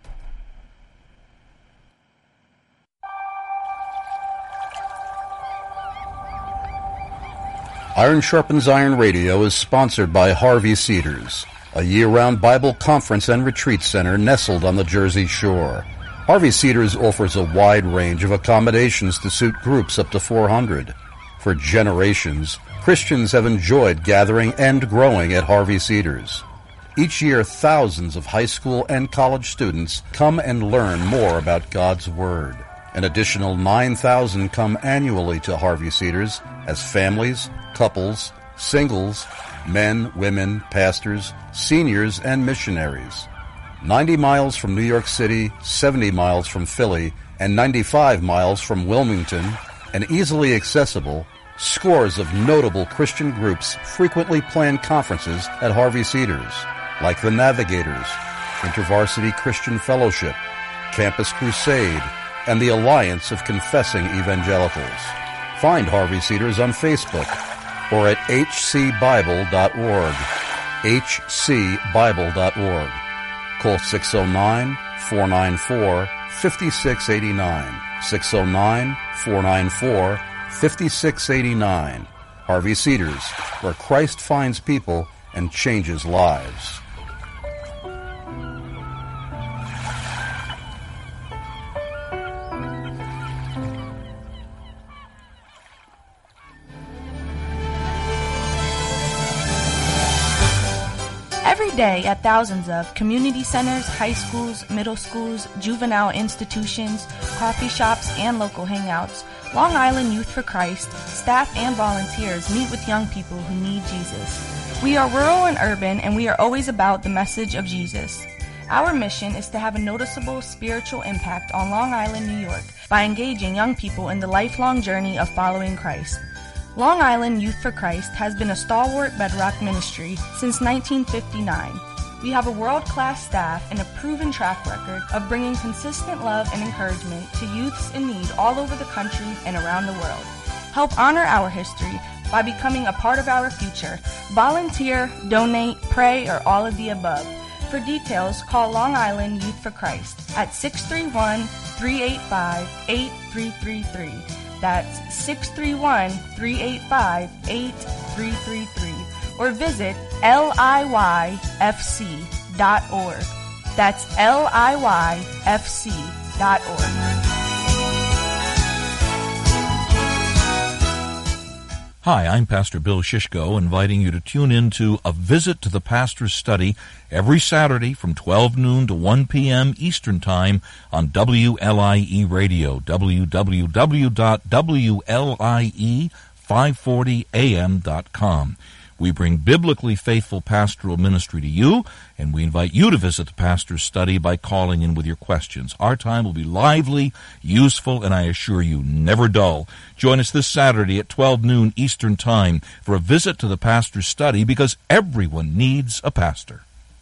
Iron Sharpens Iron Radio is sponsored by Harvey Cedars, a year-round Bible conference and retreat center nestled on the Jersey Shore. Harvey Cedars offers a wide range of accommodations to suit groups up to 400. For generations, Christians have enjoyed gathering and growing at Harvey Cedars. Each year, thousands of high school and college students come and learn more about God's Word. An additional 9,000 come annually to Harvey Cedars as families, couples, singles, men, women, pastors, seniors, and missionaries. 90 miles from New York City, 70 miles from Philly, and 95 miles from Wilmington, and easily accessible, scores of notable Christian groups frequently plan conferences at Harvey Cedars, like the Navigators, InterVarsity Christian Fellowship, Campus Crusade, and the Alliance of Confessing Evangelicals. Find Harvey Cedars on Facebook or at hcbible.org, hcbible.org. Call 609-494-5689, 609-494-5689. Harvey Cedars, where Christ finds people and changes lives. Every day at thousands of community centers, high schools, middle schools, juvenile institutions, coffee shops, and local hangouts, Long Island Youth for Christ, staff and volunteers meet with young people who need Jesus. We are rural and urban, and we are always about the message of Jesus. Our mission is to have a noticeable spiritual impact on Long Island, New York, by engaging young people in the lifelong journey of following Christ. Long Island Youth for Christ has been a stalwart bedrock ministry since 1959. We have a world-class staff and a proven track record of bringing consistent love and encouragement to youths in need all over the country and around the world. Help honor our history by becoming a part of our future. Volunteer, donate, pray, or all of the above. For details, call Long Island Youth for Christ at 631-385-8333. That's 631-385-8333. Or visit liyfc.org. That's liyfc.org. Hi, I'm Pastor Bill Shishko, inviting you to tune in to A Visit to the Pastor's Study every Saturday from 12 noon to 1 p.m. Eastern Time on WLIE Radio, www.WLIE540am.com. We bring biblically faithful pastoral ministry to you, and we invite you to visit the Pastor's Study by calling in with your questions. Our time will be lively, useful, and I assure you, never dull. Join us this Saturday at 12 noon Eastern Time for a visit to the Pastor's Study, because everyone needs a pastor.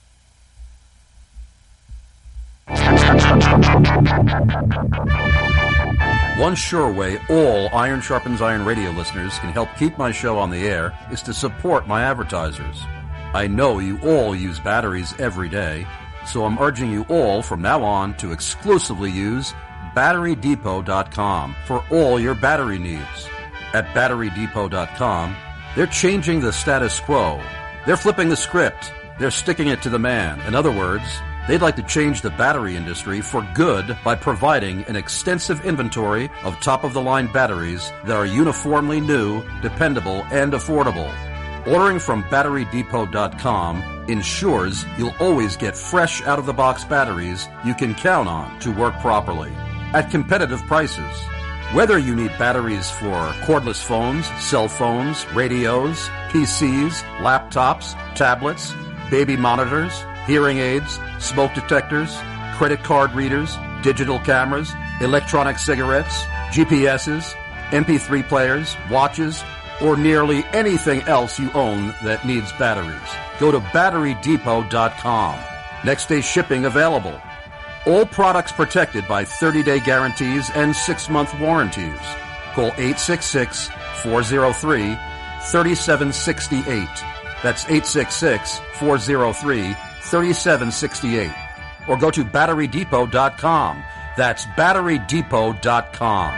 One sure way all Iron Sharpens Iron radio listeners can help keep my show on the air is to support my advertisers. I know you all use batteries every day, so I'm urging you all from now on to exclusively use BatteryDepot.com for all your battery needs. At BatteryDepot.com, they're changing the status quo. They're flipping the script. They're sticking it to the man. In other words, they'd like to change the battery industry for good by providing an extensive inventory of top-of-the-line batteries that are uniformly new, dependable, and affordable. Ordering from BatteryDepot.com ensures you'll always get fresh out-of-the-box batteries you can count on to work properly at competitive prices. Whether you need batteries for cordless phones, cell phones, radios, PCs, laptops, tablets, baby monitors, hearing aids, smoke detectors, credit card readers, digital cameras, electronic cigarettes, GPSs, MP3 players, watches, or nearly anything else you own that needs batteries, go to BatteryDepot.com. Next day shipping available. All products protected by 30-day guarantees and 6-month warranties. Call 866-403-3768. That's 866-403-3768. Or go to BatteryDepot.com. That's BatteryDepot.com.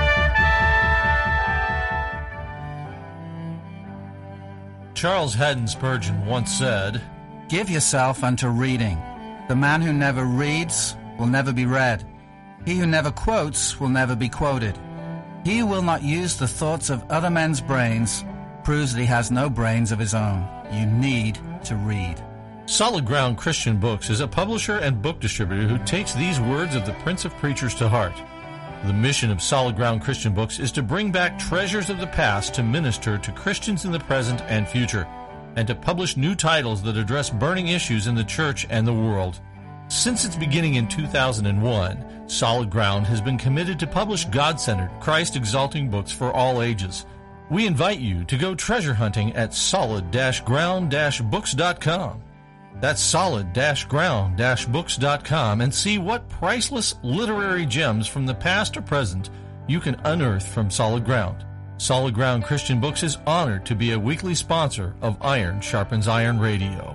Charles Haddon Spurgeon once said, "Give yourself unto reading. The man who never reads will never be read. He who never quotes will never be quoted. He who will not use the thoughts of other men's brains proves that he has no brains of his own. You need to read." Solid Ground Christian Books is a publisher and book distributor who takes these words of the Prince of Preachers to heart. The mission of Solid Ground Christian Books is to bring back treasures of the past to minister to Christians in the present and future, and to publish new titles that address burning issues in the church and the world. Since its beginning in 2001, Solid Ground has been committed to publish God-centered, Christ-exalting books for all ages. We invite you to go treasure hunting at solid-ground-books.com. That's solid-ground-books.com, and see what priceless literary gems from the past or present you can unearth from Solid Ground. Solid Ground Christian Books is honored to be a weekly sponsor of Iron Sharpens Iron Radio.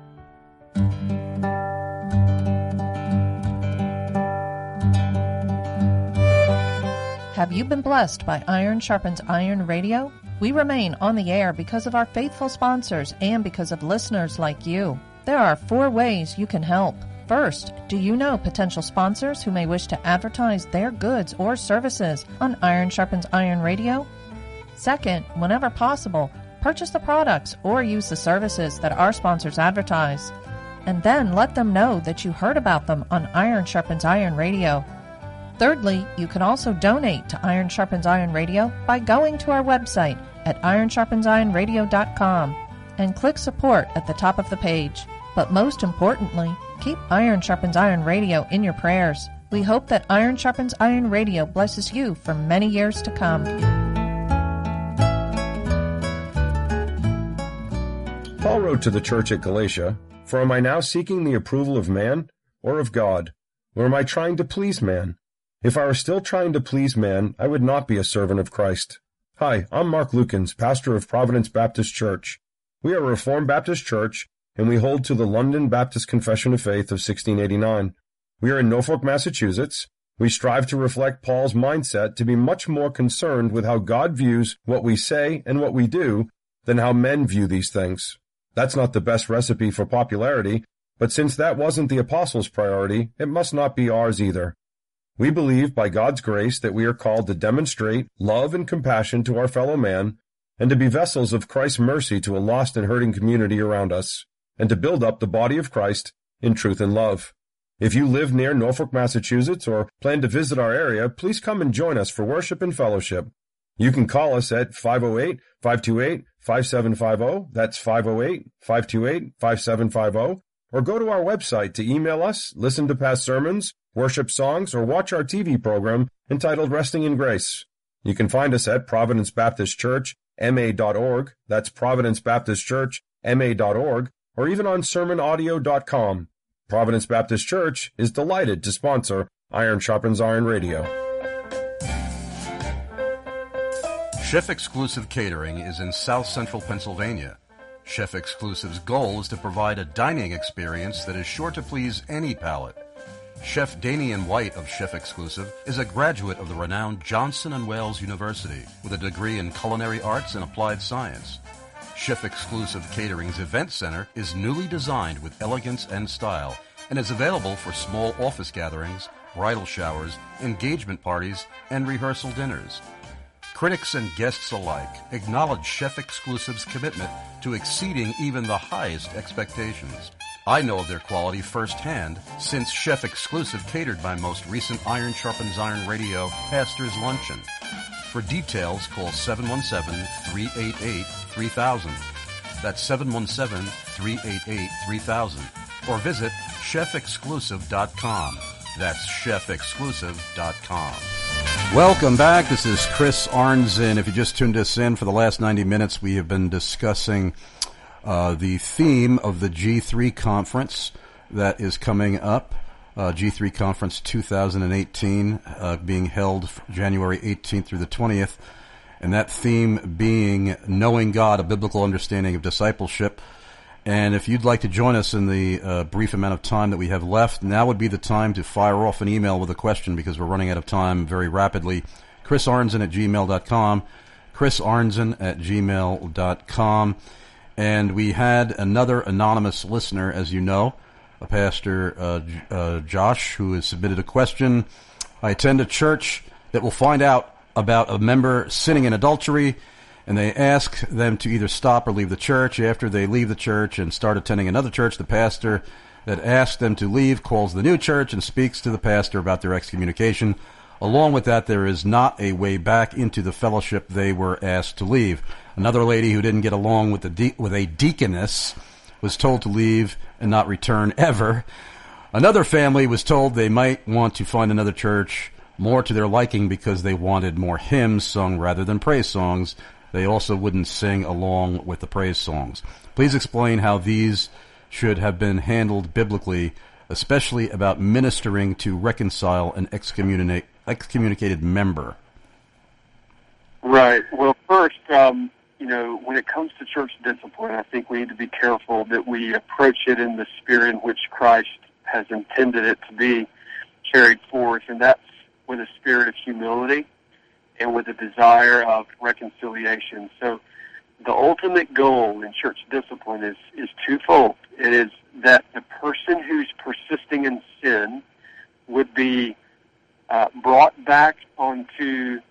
Have you been blessed by Iron Sharpens Iron Radio? We remain on the air because of our faithful sponsors and because of listeners like you. There are 4 ways you can help. First, do you know potential sponsors who may wish to advertise their goods or services on Iron Sharpens Iron Radio? Second, whenever possible, purchase the products or use the services that our sponsors advertise. And then let them know that you heard about them on Iron Sharpens Iron Radio. Thirdly, you can also donate to Iron Sharpens Iron Radio by going to our website at ironsharpensironradio.com and click support at the top of the page. But most importantly, keep Iron Sharpens Iron Radio in your prayers. We hope that Iron Sharpens Iron Radio blesses you for many years to come. Paul wrote to the church at Galatia, "For am I now seeking the approval of man or of God? Or am I trying to please man? If I were still trying to please man, I would not be a servant of Christ." Hi, I'm Mark Lukens, pastor of Providence Baptist Church. We are a Reformed Baptist church, and we hold to the London Baptist Confession of Faith of 1689. We are in Norfolk, Massachusetts. We strive to reflect Paul's mindset to be much more concerned with how God views what we say and what we do than how men view these things. That's not the best recipe for popularity, but since that wasn't the apostles' priority, it must not be ours either. We believe by God's grace that we are called to demonstrate love and compassion to our fellow man, and to be vessels of Christ's mercy to a lost and hurting community around us, and to build up the body of Christ in truth and love. If you live near Norfolk, Massachusetts, or plan to visit our area, please come and join us for worship and fellowship. You can call us at 508-528-5750, that's 508-528-5750, or go to our website to email us, listen to past sermons, worship songs, or watch our TV program entitled Resting in Grace. You can find us at Providence Baptist Church, ma.org, that's Providence Baptist Church, ma.org, or even on sermonaudio.com. Providence Baptist Church is delighted to sponsor Iron Sharpens Iron Radio. Chef Exclusive Catering is in South Central Pennsylvania. Chef Exclusive's goal is to provide a dining experience that is sure to please any palate. Chef Damian White of Chef Exclusive is a graduate of the renowned Johnson & Wales University with a degree in culinary arts and applied science. Chef Exclusive Catering's event center is newly designed with elegance and style and is available for small office gatherings, bridal showers, engagement parties, and rehearsal dinners. Critics and guests alike acknowledge Chef Exclusive's commitment to exceeding even the highest expectations. I know of their quality firsthand since Chef Exclusive catered my most recent Iron Sharpens Iron Radio Pastor's Luncheon. For details, call 717-388-3000. That's 717-388-3000. Or visit chefexclusive.com. That's chefexclusive.com. Welcome back. This is Chris Arnzen. If you just tuned us in, for the last 90 minutes, we have been discussing the theme of the G3 conference that is coming up. G3 Conference 2018 being held January 18th through the 20th. And that theme being Knowing God, a Biblical Understanding of Discipleship. And if you'd like to join us in the brief amount of time that we have left, now would be the time to fire off an email with a question because we're running out of time very rapidly. chrisarnzen@gmail.com, chrisarnzen@gmail.com. And we had another anonymous listener, as you know, a pastor, Josh, who has submitted a question. I attend a church that will find out about a member sinning in adultery, and they ask them to either stop or leave the church. After they leave the church and start attending another church, the pastor that asked them to leave calls the new church and speaks to the pastor about their excommunication. Along with that, there is not a way back into the fellowship they were asked to leave. Another lady who didn't get along with a deaconess was told to leave and not return ever. Another family was told they might want to find another church more to their liking because they wanted more hymns sung rather than praise songs. They also wouldn't sing along with the praise songs. Please explain how these should have been handled biblically, especially about ministering to reconcile an excommunicated member. Right. Well, first, when it comes to church discipline, I think we need to be careful that we approach it in the spirit in which Christ has intended it to be carried forth, and that's with a spirit of humility and with a desire of reconciliation. So the ultimate goal in church discipline is twofold. It is that the person who's persisting in sin would be brought back into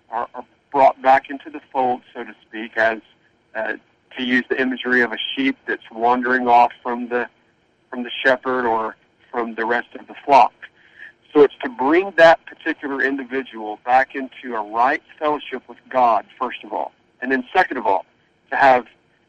the fold, so to speak, as to use the imagery of a sheep that's wandering off from the shepherd or from the rest of the flock. So it's to bring that particular individual back into a right fellowship with God, first of all, and then second of all, to have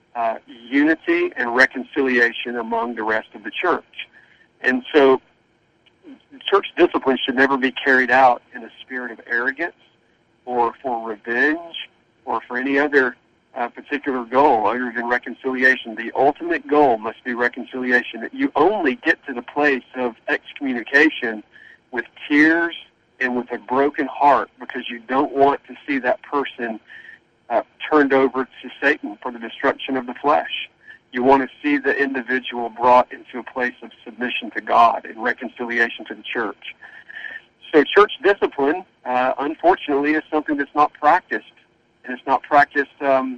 unity and reconciliation among the rest of the church. And so church discipline should never be carried out in a spirit of arrogance or for revenge or for any other particular goal other than reconciliation. The ultimate goal must be reconciliation. That you only get to the place of excommunication with tears and with a broken heart because you don't want to see that person turned over to Satan for the destruction of the flesh. You want to see the individual brought into a place of submission to God and reconciliation to the church. So church discipline, unfortunately, is something that's not practiced. And it's not practiced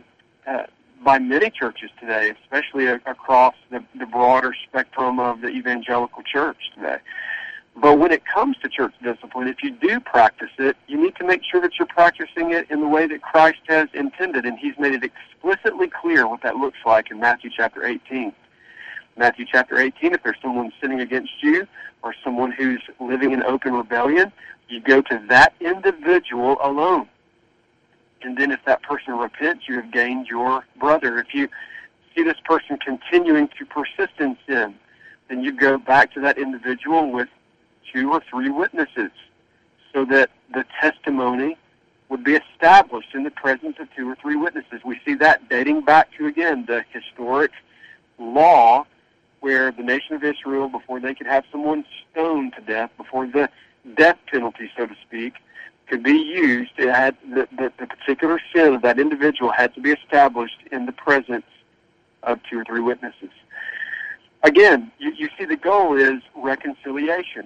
by many churches today, especially across the broader spectrum of the evangelical church today. But when it comes to church discipline, if you do practice it, you need to make sure that you're practicing it in the way that Christ has intended, and he's made it explicitly clear what that looks like in Matthew chapter 18. Matthew chapter 18, if there's someone sinning against you or someone who's living in open rebellion, you go to that individual alone. And then if that person repents, you have gained your brother. If you see this person continuing to persist in sin, then you go back to that individual with 2 or 3 witnesses so that the testimony would be established in the presence of 2 or 3 witnesses. We see that dating back to, again, the historic law where the nation of Israel, before they could have someone stoned to death, before the death penalty, so to speak, could be used, it had the particular sin of that individual had to be established in the presence of 2 or 3 witnesses. Again, you see the goal is reconciliation.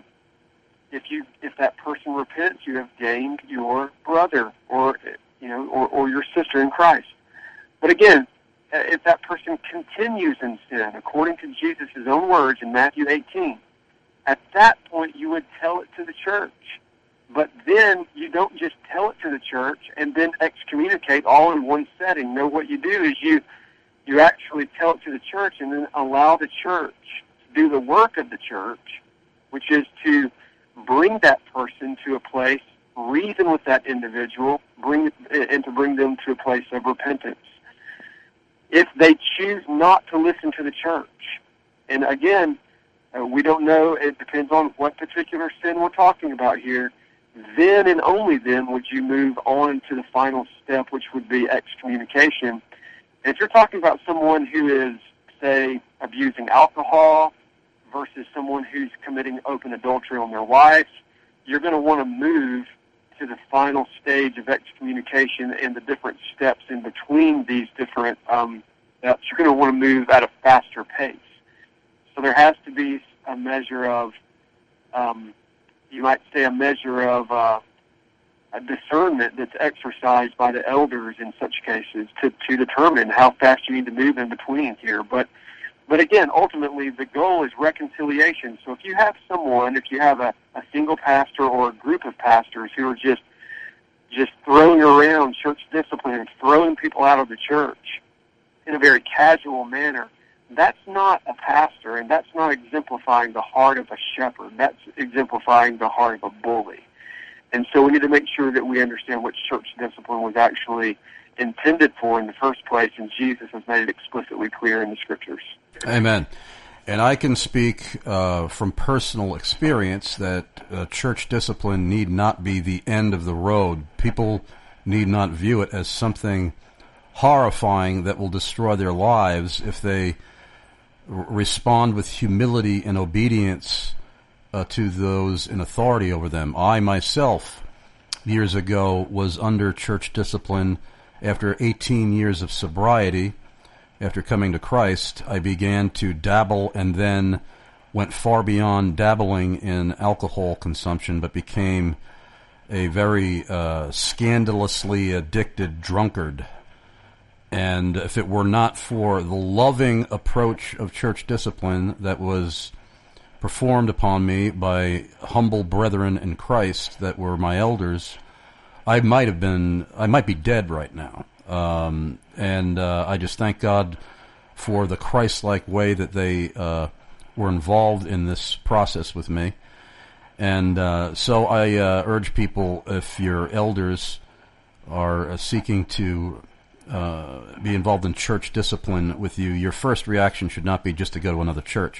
If that person repents, you have gained your brother or your sister in Christ. But again, if that person continues in sin, according to Jesus' own words in Matthew 18, at that point you would tell it to the church. But then you don't just tell it to the church and then excommunicate all in one setting. No, what you do is you actually tell it to the church and then allow the church to do the work of the church, which is to bring that person to a place, reason with that individual, bring them to a place of repentance. If they choose not to listen to the church, and again, we don't know, it depends on what particular sin we're talking about here, then and only then would you move on to the final step, which would be excommunication. And if you're talking about someone who is, say, abusing alcohol versus someone who's committing open adultery on their wife, you're going to want to move to the final stage of excommunication and the different steps in between these different steps. You're going to want to move at a faster pace. So there has to be a measure of, you might say, a measure of a discernment that's exercised by the elders in such cases to determine how fast you need to move in between here. But again, ultimately, the goal is reconciliation. So if you have a single pastor or a group of pastors who are just just throwing around church discipline and throwing people out of the church in a very casual manner, that's not a pastor, and that's not exemplifying the heart of a shepherd. That's exemplifying the heart of a bully. And so we need to make sure that we understand what church discipline was actually intended for in the first place, and Jesus has made it explicitly clear in the Scriptures. Amen. And I can speak from personal experience that church discipline need not be the end of the road. People need not view it as something horrifying that will destroy their lives if they respond with humility and obedience to those in authority over them. I myself, years ago, was under church discipline after 18 years of sobriety. After coming to Christ, I began to dabble and then went far beyond dabbling in alcohol consumption, but became a very scandalously addicted drunkard. And if it were not for the loving approach of church discipline that was performed upon me by humble brethren in Christ that were my elders, I might be dead right now. And I just thank God for the Christ-like way that they were involved in this process with me. And so I urge people, if your elders are seeking to be involved in church discipline with you, your first reaction should not be just to go to another church.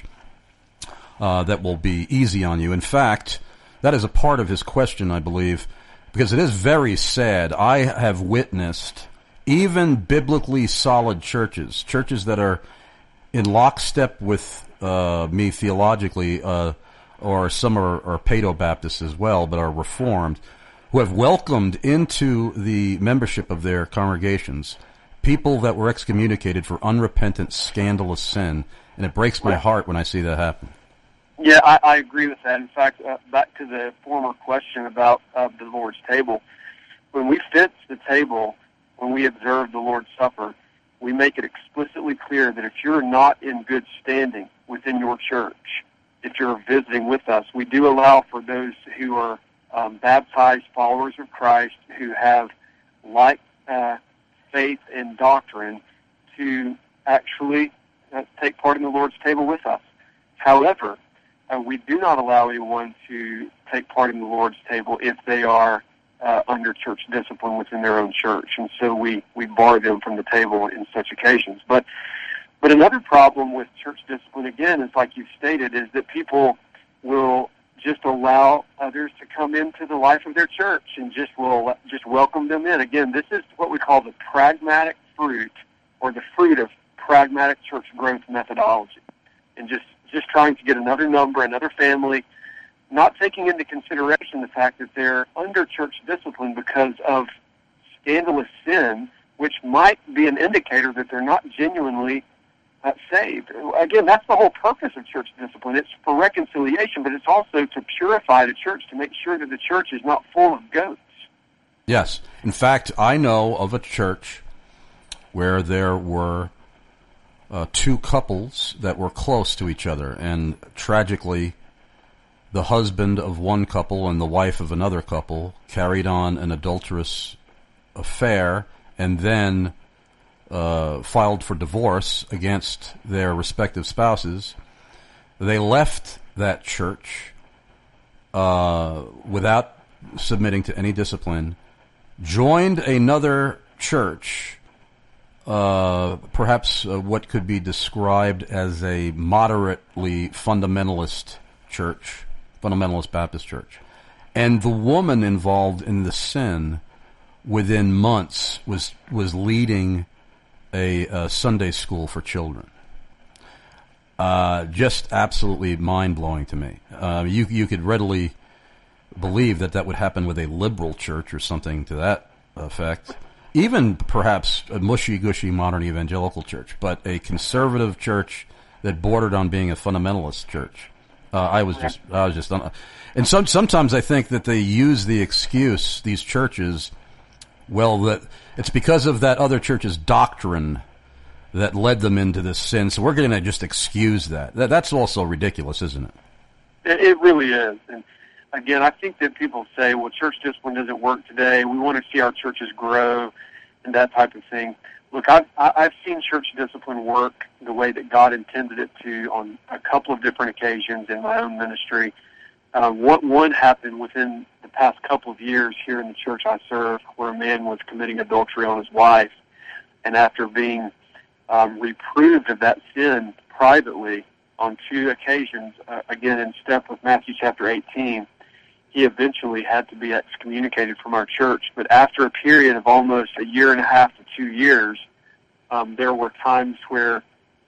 That will be easy on you. In fact, that is a part of his question, I believe, because it is very sad. I have witnessed even biblically solid churches that are in lockstep with me theologically, or some are Paedo-Baptists as well, but are Reformed, who have welcomed into the membership of their congregations people that were excommunicated for unrepentant, scandalous sin, and it breaks my heart when I see that happen. Yeah, I agree with that. In fact, back to the former question about the Lord's table, when we fix the table, when we observe the Lord's Supper, we make it explicitly clear that if you're not in good standing within your church, if you're visiting with us, we do allow for those who are baptized followers of Christ who have like faith and doctrine to actually take part in the Lord's table with us. However, we do not allow anyone to take part in the Lord's table if they are under church discipline within their own church, and so we bar them from the table in such occasions. But another problem with church discipline, again, is like you've stated, is that people will just allow others to come into the life of their church and just welcome them in. Again, this is what we call the pragmatic fruit, or the fruit of pragmatic church growth methodology, and just trying to get another number, another family, not taking into consideration the fact that they're under church discipline because of scandalous sin, which might be an indicator that they're not genuinely saved. Again, that's the whole purpose of church discipline. It's for reconciliation, but it's also to purify the church, to make sure that the church is not full of goats. Yes. In fact, I know of a church where there were two couples that were close to each other, and tragically, the husband of one couple and the wife of another couple carried on an adulterous affair and then filed for divorce against their respective spouses. They left that church without submitting to any discipline, joined another church, perhaps what could be described as a moderately fundamentalist church, fundamentalist Baptist church. And the woman involved in the sin within months was leading a Sunday school for children. Just absolutely mind-blowing to me. You could readily believe that would happen with a liberal church or something to that effect. Even perhaps a mushy-gushy modern evangelical church, but a conservative church that bordered on being a fundamentalist church. I was just, and sometimes I think that they use the excuse, these churches, well, that it's because of that other church's doctrine that led them into this sin, so we're going to just excuse that. That's also ridiculous, isn't it? It really is. And again, I think that people say, well, church discipline doesn't work today. We want to see our churches grow and that type of thing. Look, I've seen church discipline work the way that God intended it to on a couple of different occasions in my own ministry. One happened within the past couple of years here in the church I serve, where a man was committing adultery on his wife, and after being reproved of that sin privately on 2 occasions, again in step with Matthew chapter 18, he eventually had to be excommunicated from our church. But after a period of almost 1.5 years to 2 years, there were times where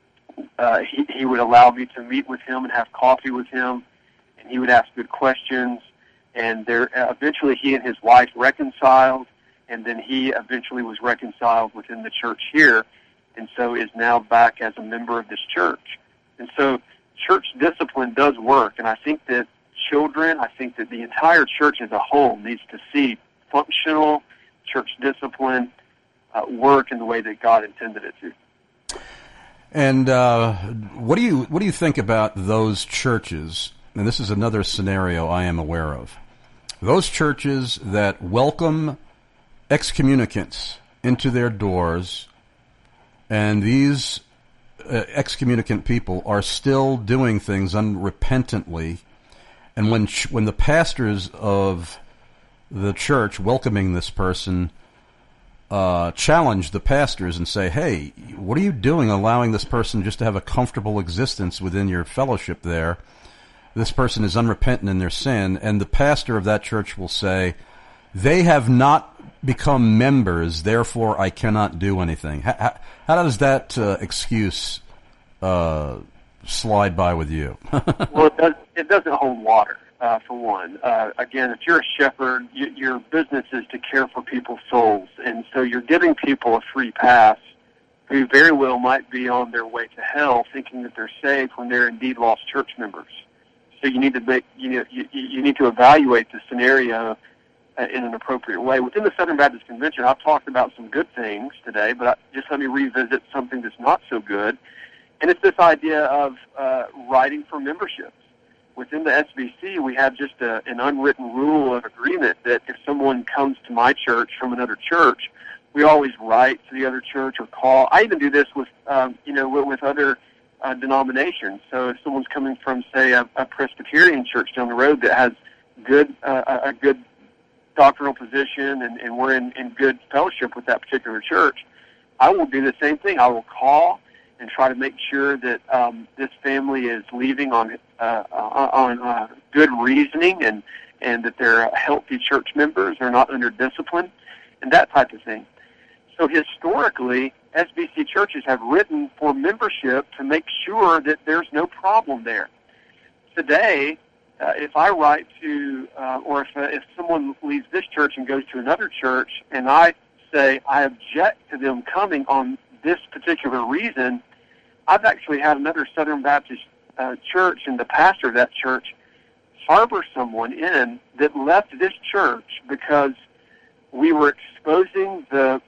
he would allow me to meet with him and have coffee with him, and he would ask good questions. And eventually he and his wife reconciled, and then he eventually was reconciled within the church here, and so is now back as a member of this church. And so church discipline does work, and I think that I think that the entire church as a whole needs to see functional church discipline work in the way that God intended it to. And what do you think about those churches? And this is another scenario I am aware of. Those churches that welcome excommunicants into their doors, and these excommunicant people are still doing things unrepentantly. And when the pastors of the church welcoming this person challenge the pastors and say, hey, what are you doing allowing this person just to have a comfortable existence within your fellowship there? This person is unrepentant in their sin. And the pastor of that church will say, they have not become members, therefore I cannot do anything. How does that excuse slide by with you? Well, it doesn't hold water, for one. Again, if you're a shepherd, your business is to care for people's souls, and so you're giving people a free pass who very well might be on their way to hell, thinking that they're saved when they're indeed lost church members. So you need to you need to evaluate the scenario in an appropriate way. Within the Southern Baptist Convention, I've talked about some good things today, but just let me revisit something that's not so good. And it's this idea of writing for memberships. Within the SBC, we have just an unwritten rule of agreement that if someone comes to my church from another church, we always write to the other church or call. I even do this with, with other denominations. So if someone's coming from, say, a Presbyterian church down the road that has a good doctrinal position and we're in good fellowship with that particular church, I will do the same thing. I will call and try to make sure that this family is leaving on good reasoning and that they're healthy church members, they're not under discipline, and that type of thing. So historically, SBC churches have written for membership to make sure that there's no problem there. Today, if I write to, or if someone leaves this church and goes to another church, and I say I object to them coming on this particular reason, I've actually had another Southern Baptist church and the pastor of that church harbor someone in that left this church because we were exposing the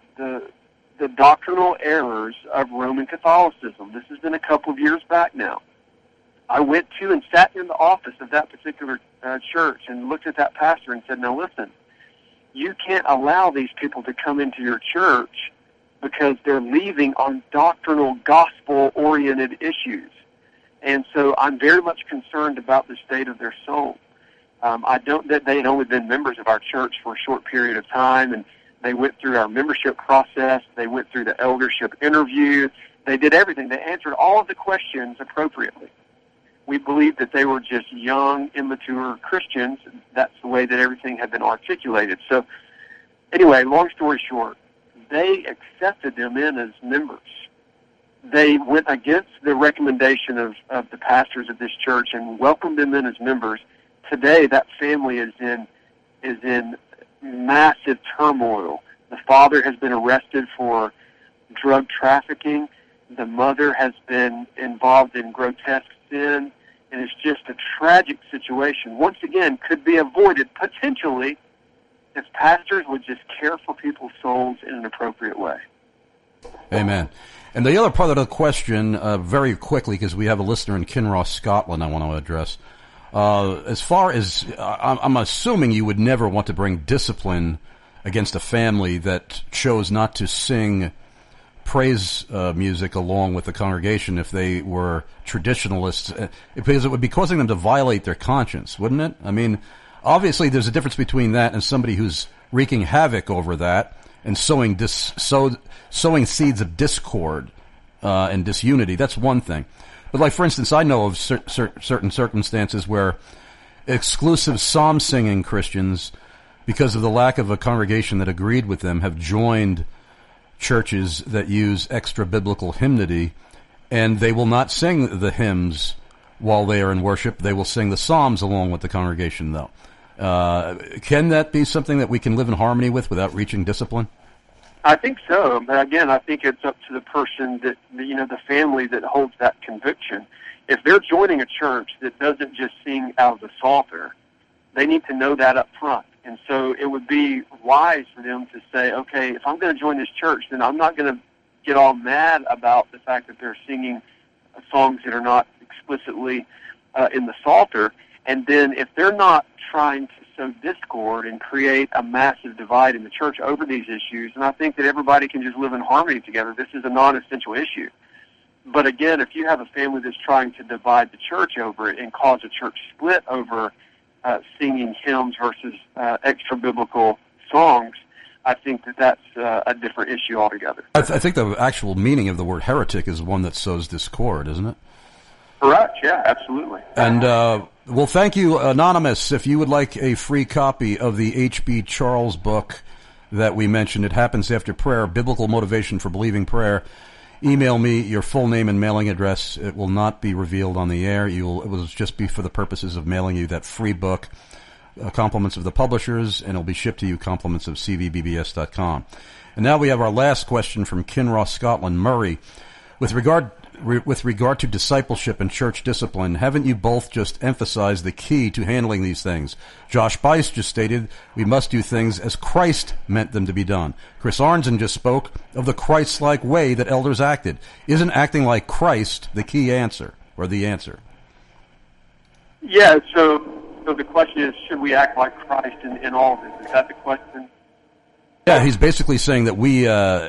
doctrinal errors of Roman Catholicism. This has been a couple of years back now. I went to and sat in the office of that particular church and looked at that pastor and said, now listen, you can't allow these people to come into your church because they're leaving on doctrinal, gospel-oriented issues. And so I'm very much concerned about the state of their soul. That they had only been members of our church for a short period of time, and they went through our membership process. They went through the eldership interview. They did everything. They answered all of the questions appropriately. We believed that they were just young, immature Christians. That's the way that everything had been articulated. So anyway, long story short, they accepted them in as members. They went against the recommendation of the pastors of this church and welcomed them in as members. Today, that family is in massive turmoil. The father has been arrested for drug trafficking. The mother has been involved in grotesque sin, and it's just a tragic situation. Once again, could be avoided potentially if pastors would just care for people's souls in an appropriate way. Amen. And the other part of the question, very quickly, because we have a listener in Kinross, Scotland, I want to address. As far as I'm assuming you would never want to bring discipline against a family that chose not to sing praise music along with the congregation if they were traditionalists, because it would be causing them to violate their conscience, wouldn't it? I mean, obviously there's a difference between that and somebody who's wreaking havoc over that and sowing seeds of discord and disunity. That's one thing. But like, for instance, I know of certain circumstances where exclusive psalm singing Christians, because of the lack of a congregation that agreed with them, have joined churches that use extra biblical hymnody, and they will not sing the hymns while they are in worship. They will sing the psalms along with the congregation, though. Can that be something that we can live in harmony with without reaching discipline? I think so, but again, I think it's up to the person that, the family that holds that conviction. If they're joining a church that doesn't just sing out of the Psalter, they need to know that up front. And so it would be wise for them to say, okay, if I'm going to join this church, then I'm not going to get all mad about the fact that they're singing songs that are not explicitly in the Psalter. And then if they're not trying to sow discord and create a massive divide in the church over these issues, and I think that everybody can just live in harmony together. This is a non-essential issue. But again, if you have a family that's trying to divide the church over it and cause a church split over singing hymns versus extra-biblical songs, I think that that's a different issue altogether. I think the actual meaning of the word heretic is one that sows discord, isn't it? Correct, yeah, absolutely. And, well, thank you, Anonymous. If you would like a free copy of the H.B. Charles book that we mentioned, It Happens After Prayer, Biblical Motivation for Believing Prayer, email me your full name and mailing address. It will not be revealed on the air. It will just be for the purposes of mailing you that free book, compliments of the publishers, and it will be shipped to you, compliments of cvbbs.com. And now we have our last question from Kinross, Scotland. Murray, with regard to discipleship and church discipline, haven't you both just emphasized the key to handling these things? Josh Bice just stated we must do things as Christ meant them to be done. Chris Arnzen just spoke of the Christ-like way that elders acted. Isn't acting like Christ the key answer, or the answer? Yeah, so the question is, should we act like Christ in all of this? Is that the question? Yeah, he's basically saying that we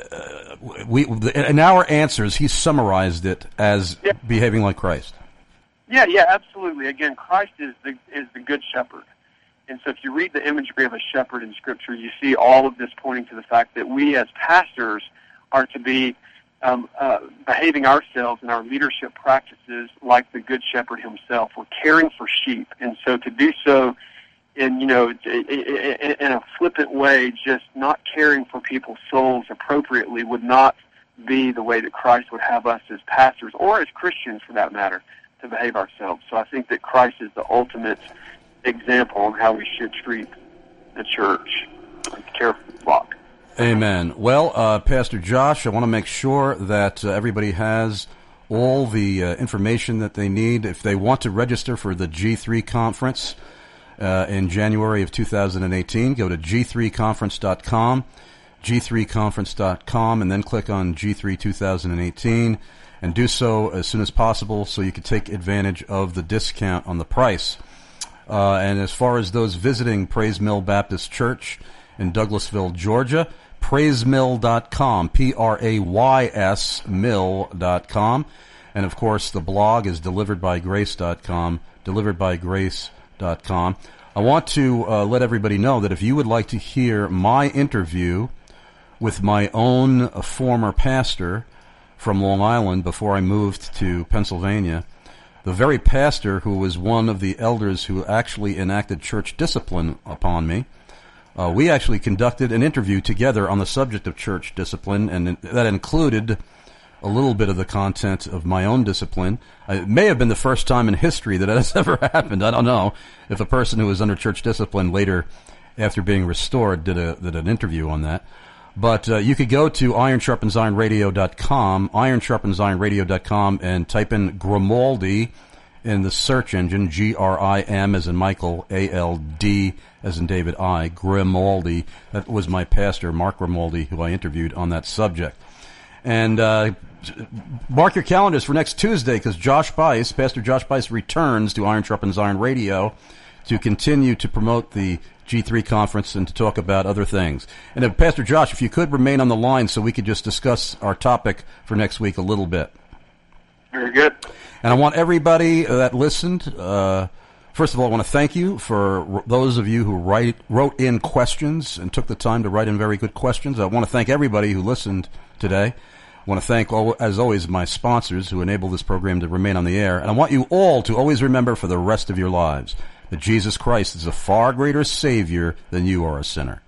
in our answers, he summarized it as behaving like Christ. Yeah, absolutely. Again, Christ is the good shepherd. And so if you read the imagery of a shepherd in Scripture, you see all of this pointing to the fact that we as pastors are to be behaving ourselves in our leadership practices like the good shepherd himself. We're caring for sheep. And so to do so in a flippant way, just not caring for people's souls appropriately would not be the way that Christ would have us as pastors, or as Christians for that matter, to behave ourselves. So I think that Christ is the ultimate example on how we should treat the church and care for the flock. Amen. Well, Pastor Josh, I want to make sure that everybody has all the information that they need. If they want to register for the G3 conference in January of 2018, go to g3conference.com, g3conference.com, and then click on G3 2018, and do so as soon as possible so you can take advantage of the discount on the price. And as far as those visiting Praise Mill Baptist Church in Douglasville, Georgia, praisemill.com, Prays mill.com. And, of course, the blog is deliveredbygrace.com, deliveredbygrace.com. I want to let everybody know that if you would like to hear my interview with my own former pastor from Long Island before I moved to Pennsylvania, the very pastor who was one of the elders who actually enacted church discipline upon me, we actually conducted an interview together on the subject of church discipline, and that included a little bit of the content of my own discipline. It may have been the first time in history that has ever happened. I don't know if a person who was under church discipline later, after being restored, did an interview on that. But you could go to ironsharpensironradio.com, ironsharpensironradio.com, and type in Grimaldi in the search engine, Grim as in Michael, ALD as in David I, Grimaldi. That was my pastor, Mark Grimaldi, who I interviewed on that subject. And mark your calendars for next Tuesday, because Pastor Josh Bice returns to Iron Sharpens Iron Radio to continue to promote the G3 conference and to talk about other things. And Pastor Josh, if you could remain on the line so we could just discuss our topic for next week a little bit. Very good. And I want everybody that listened, first of all, I want to thank you for those of you who wrote in questions and took the time to write in very good questions. I want to thank everybody who listened today. I want to thank, as always, my sponsors who enable this program to remain on the air. And I want you all to always remember for the rest of your lives that Jesus Christ is a far greater Savior than you are a sinner.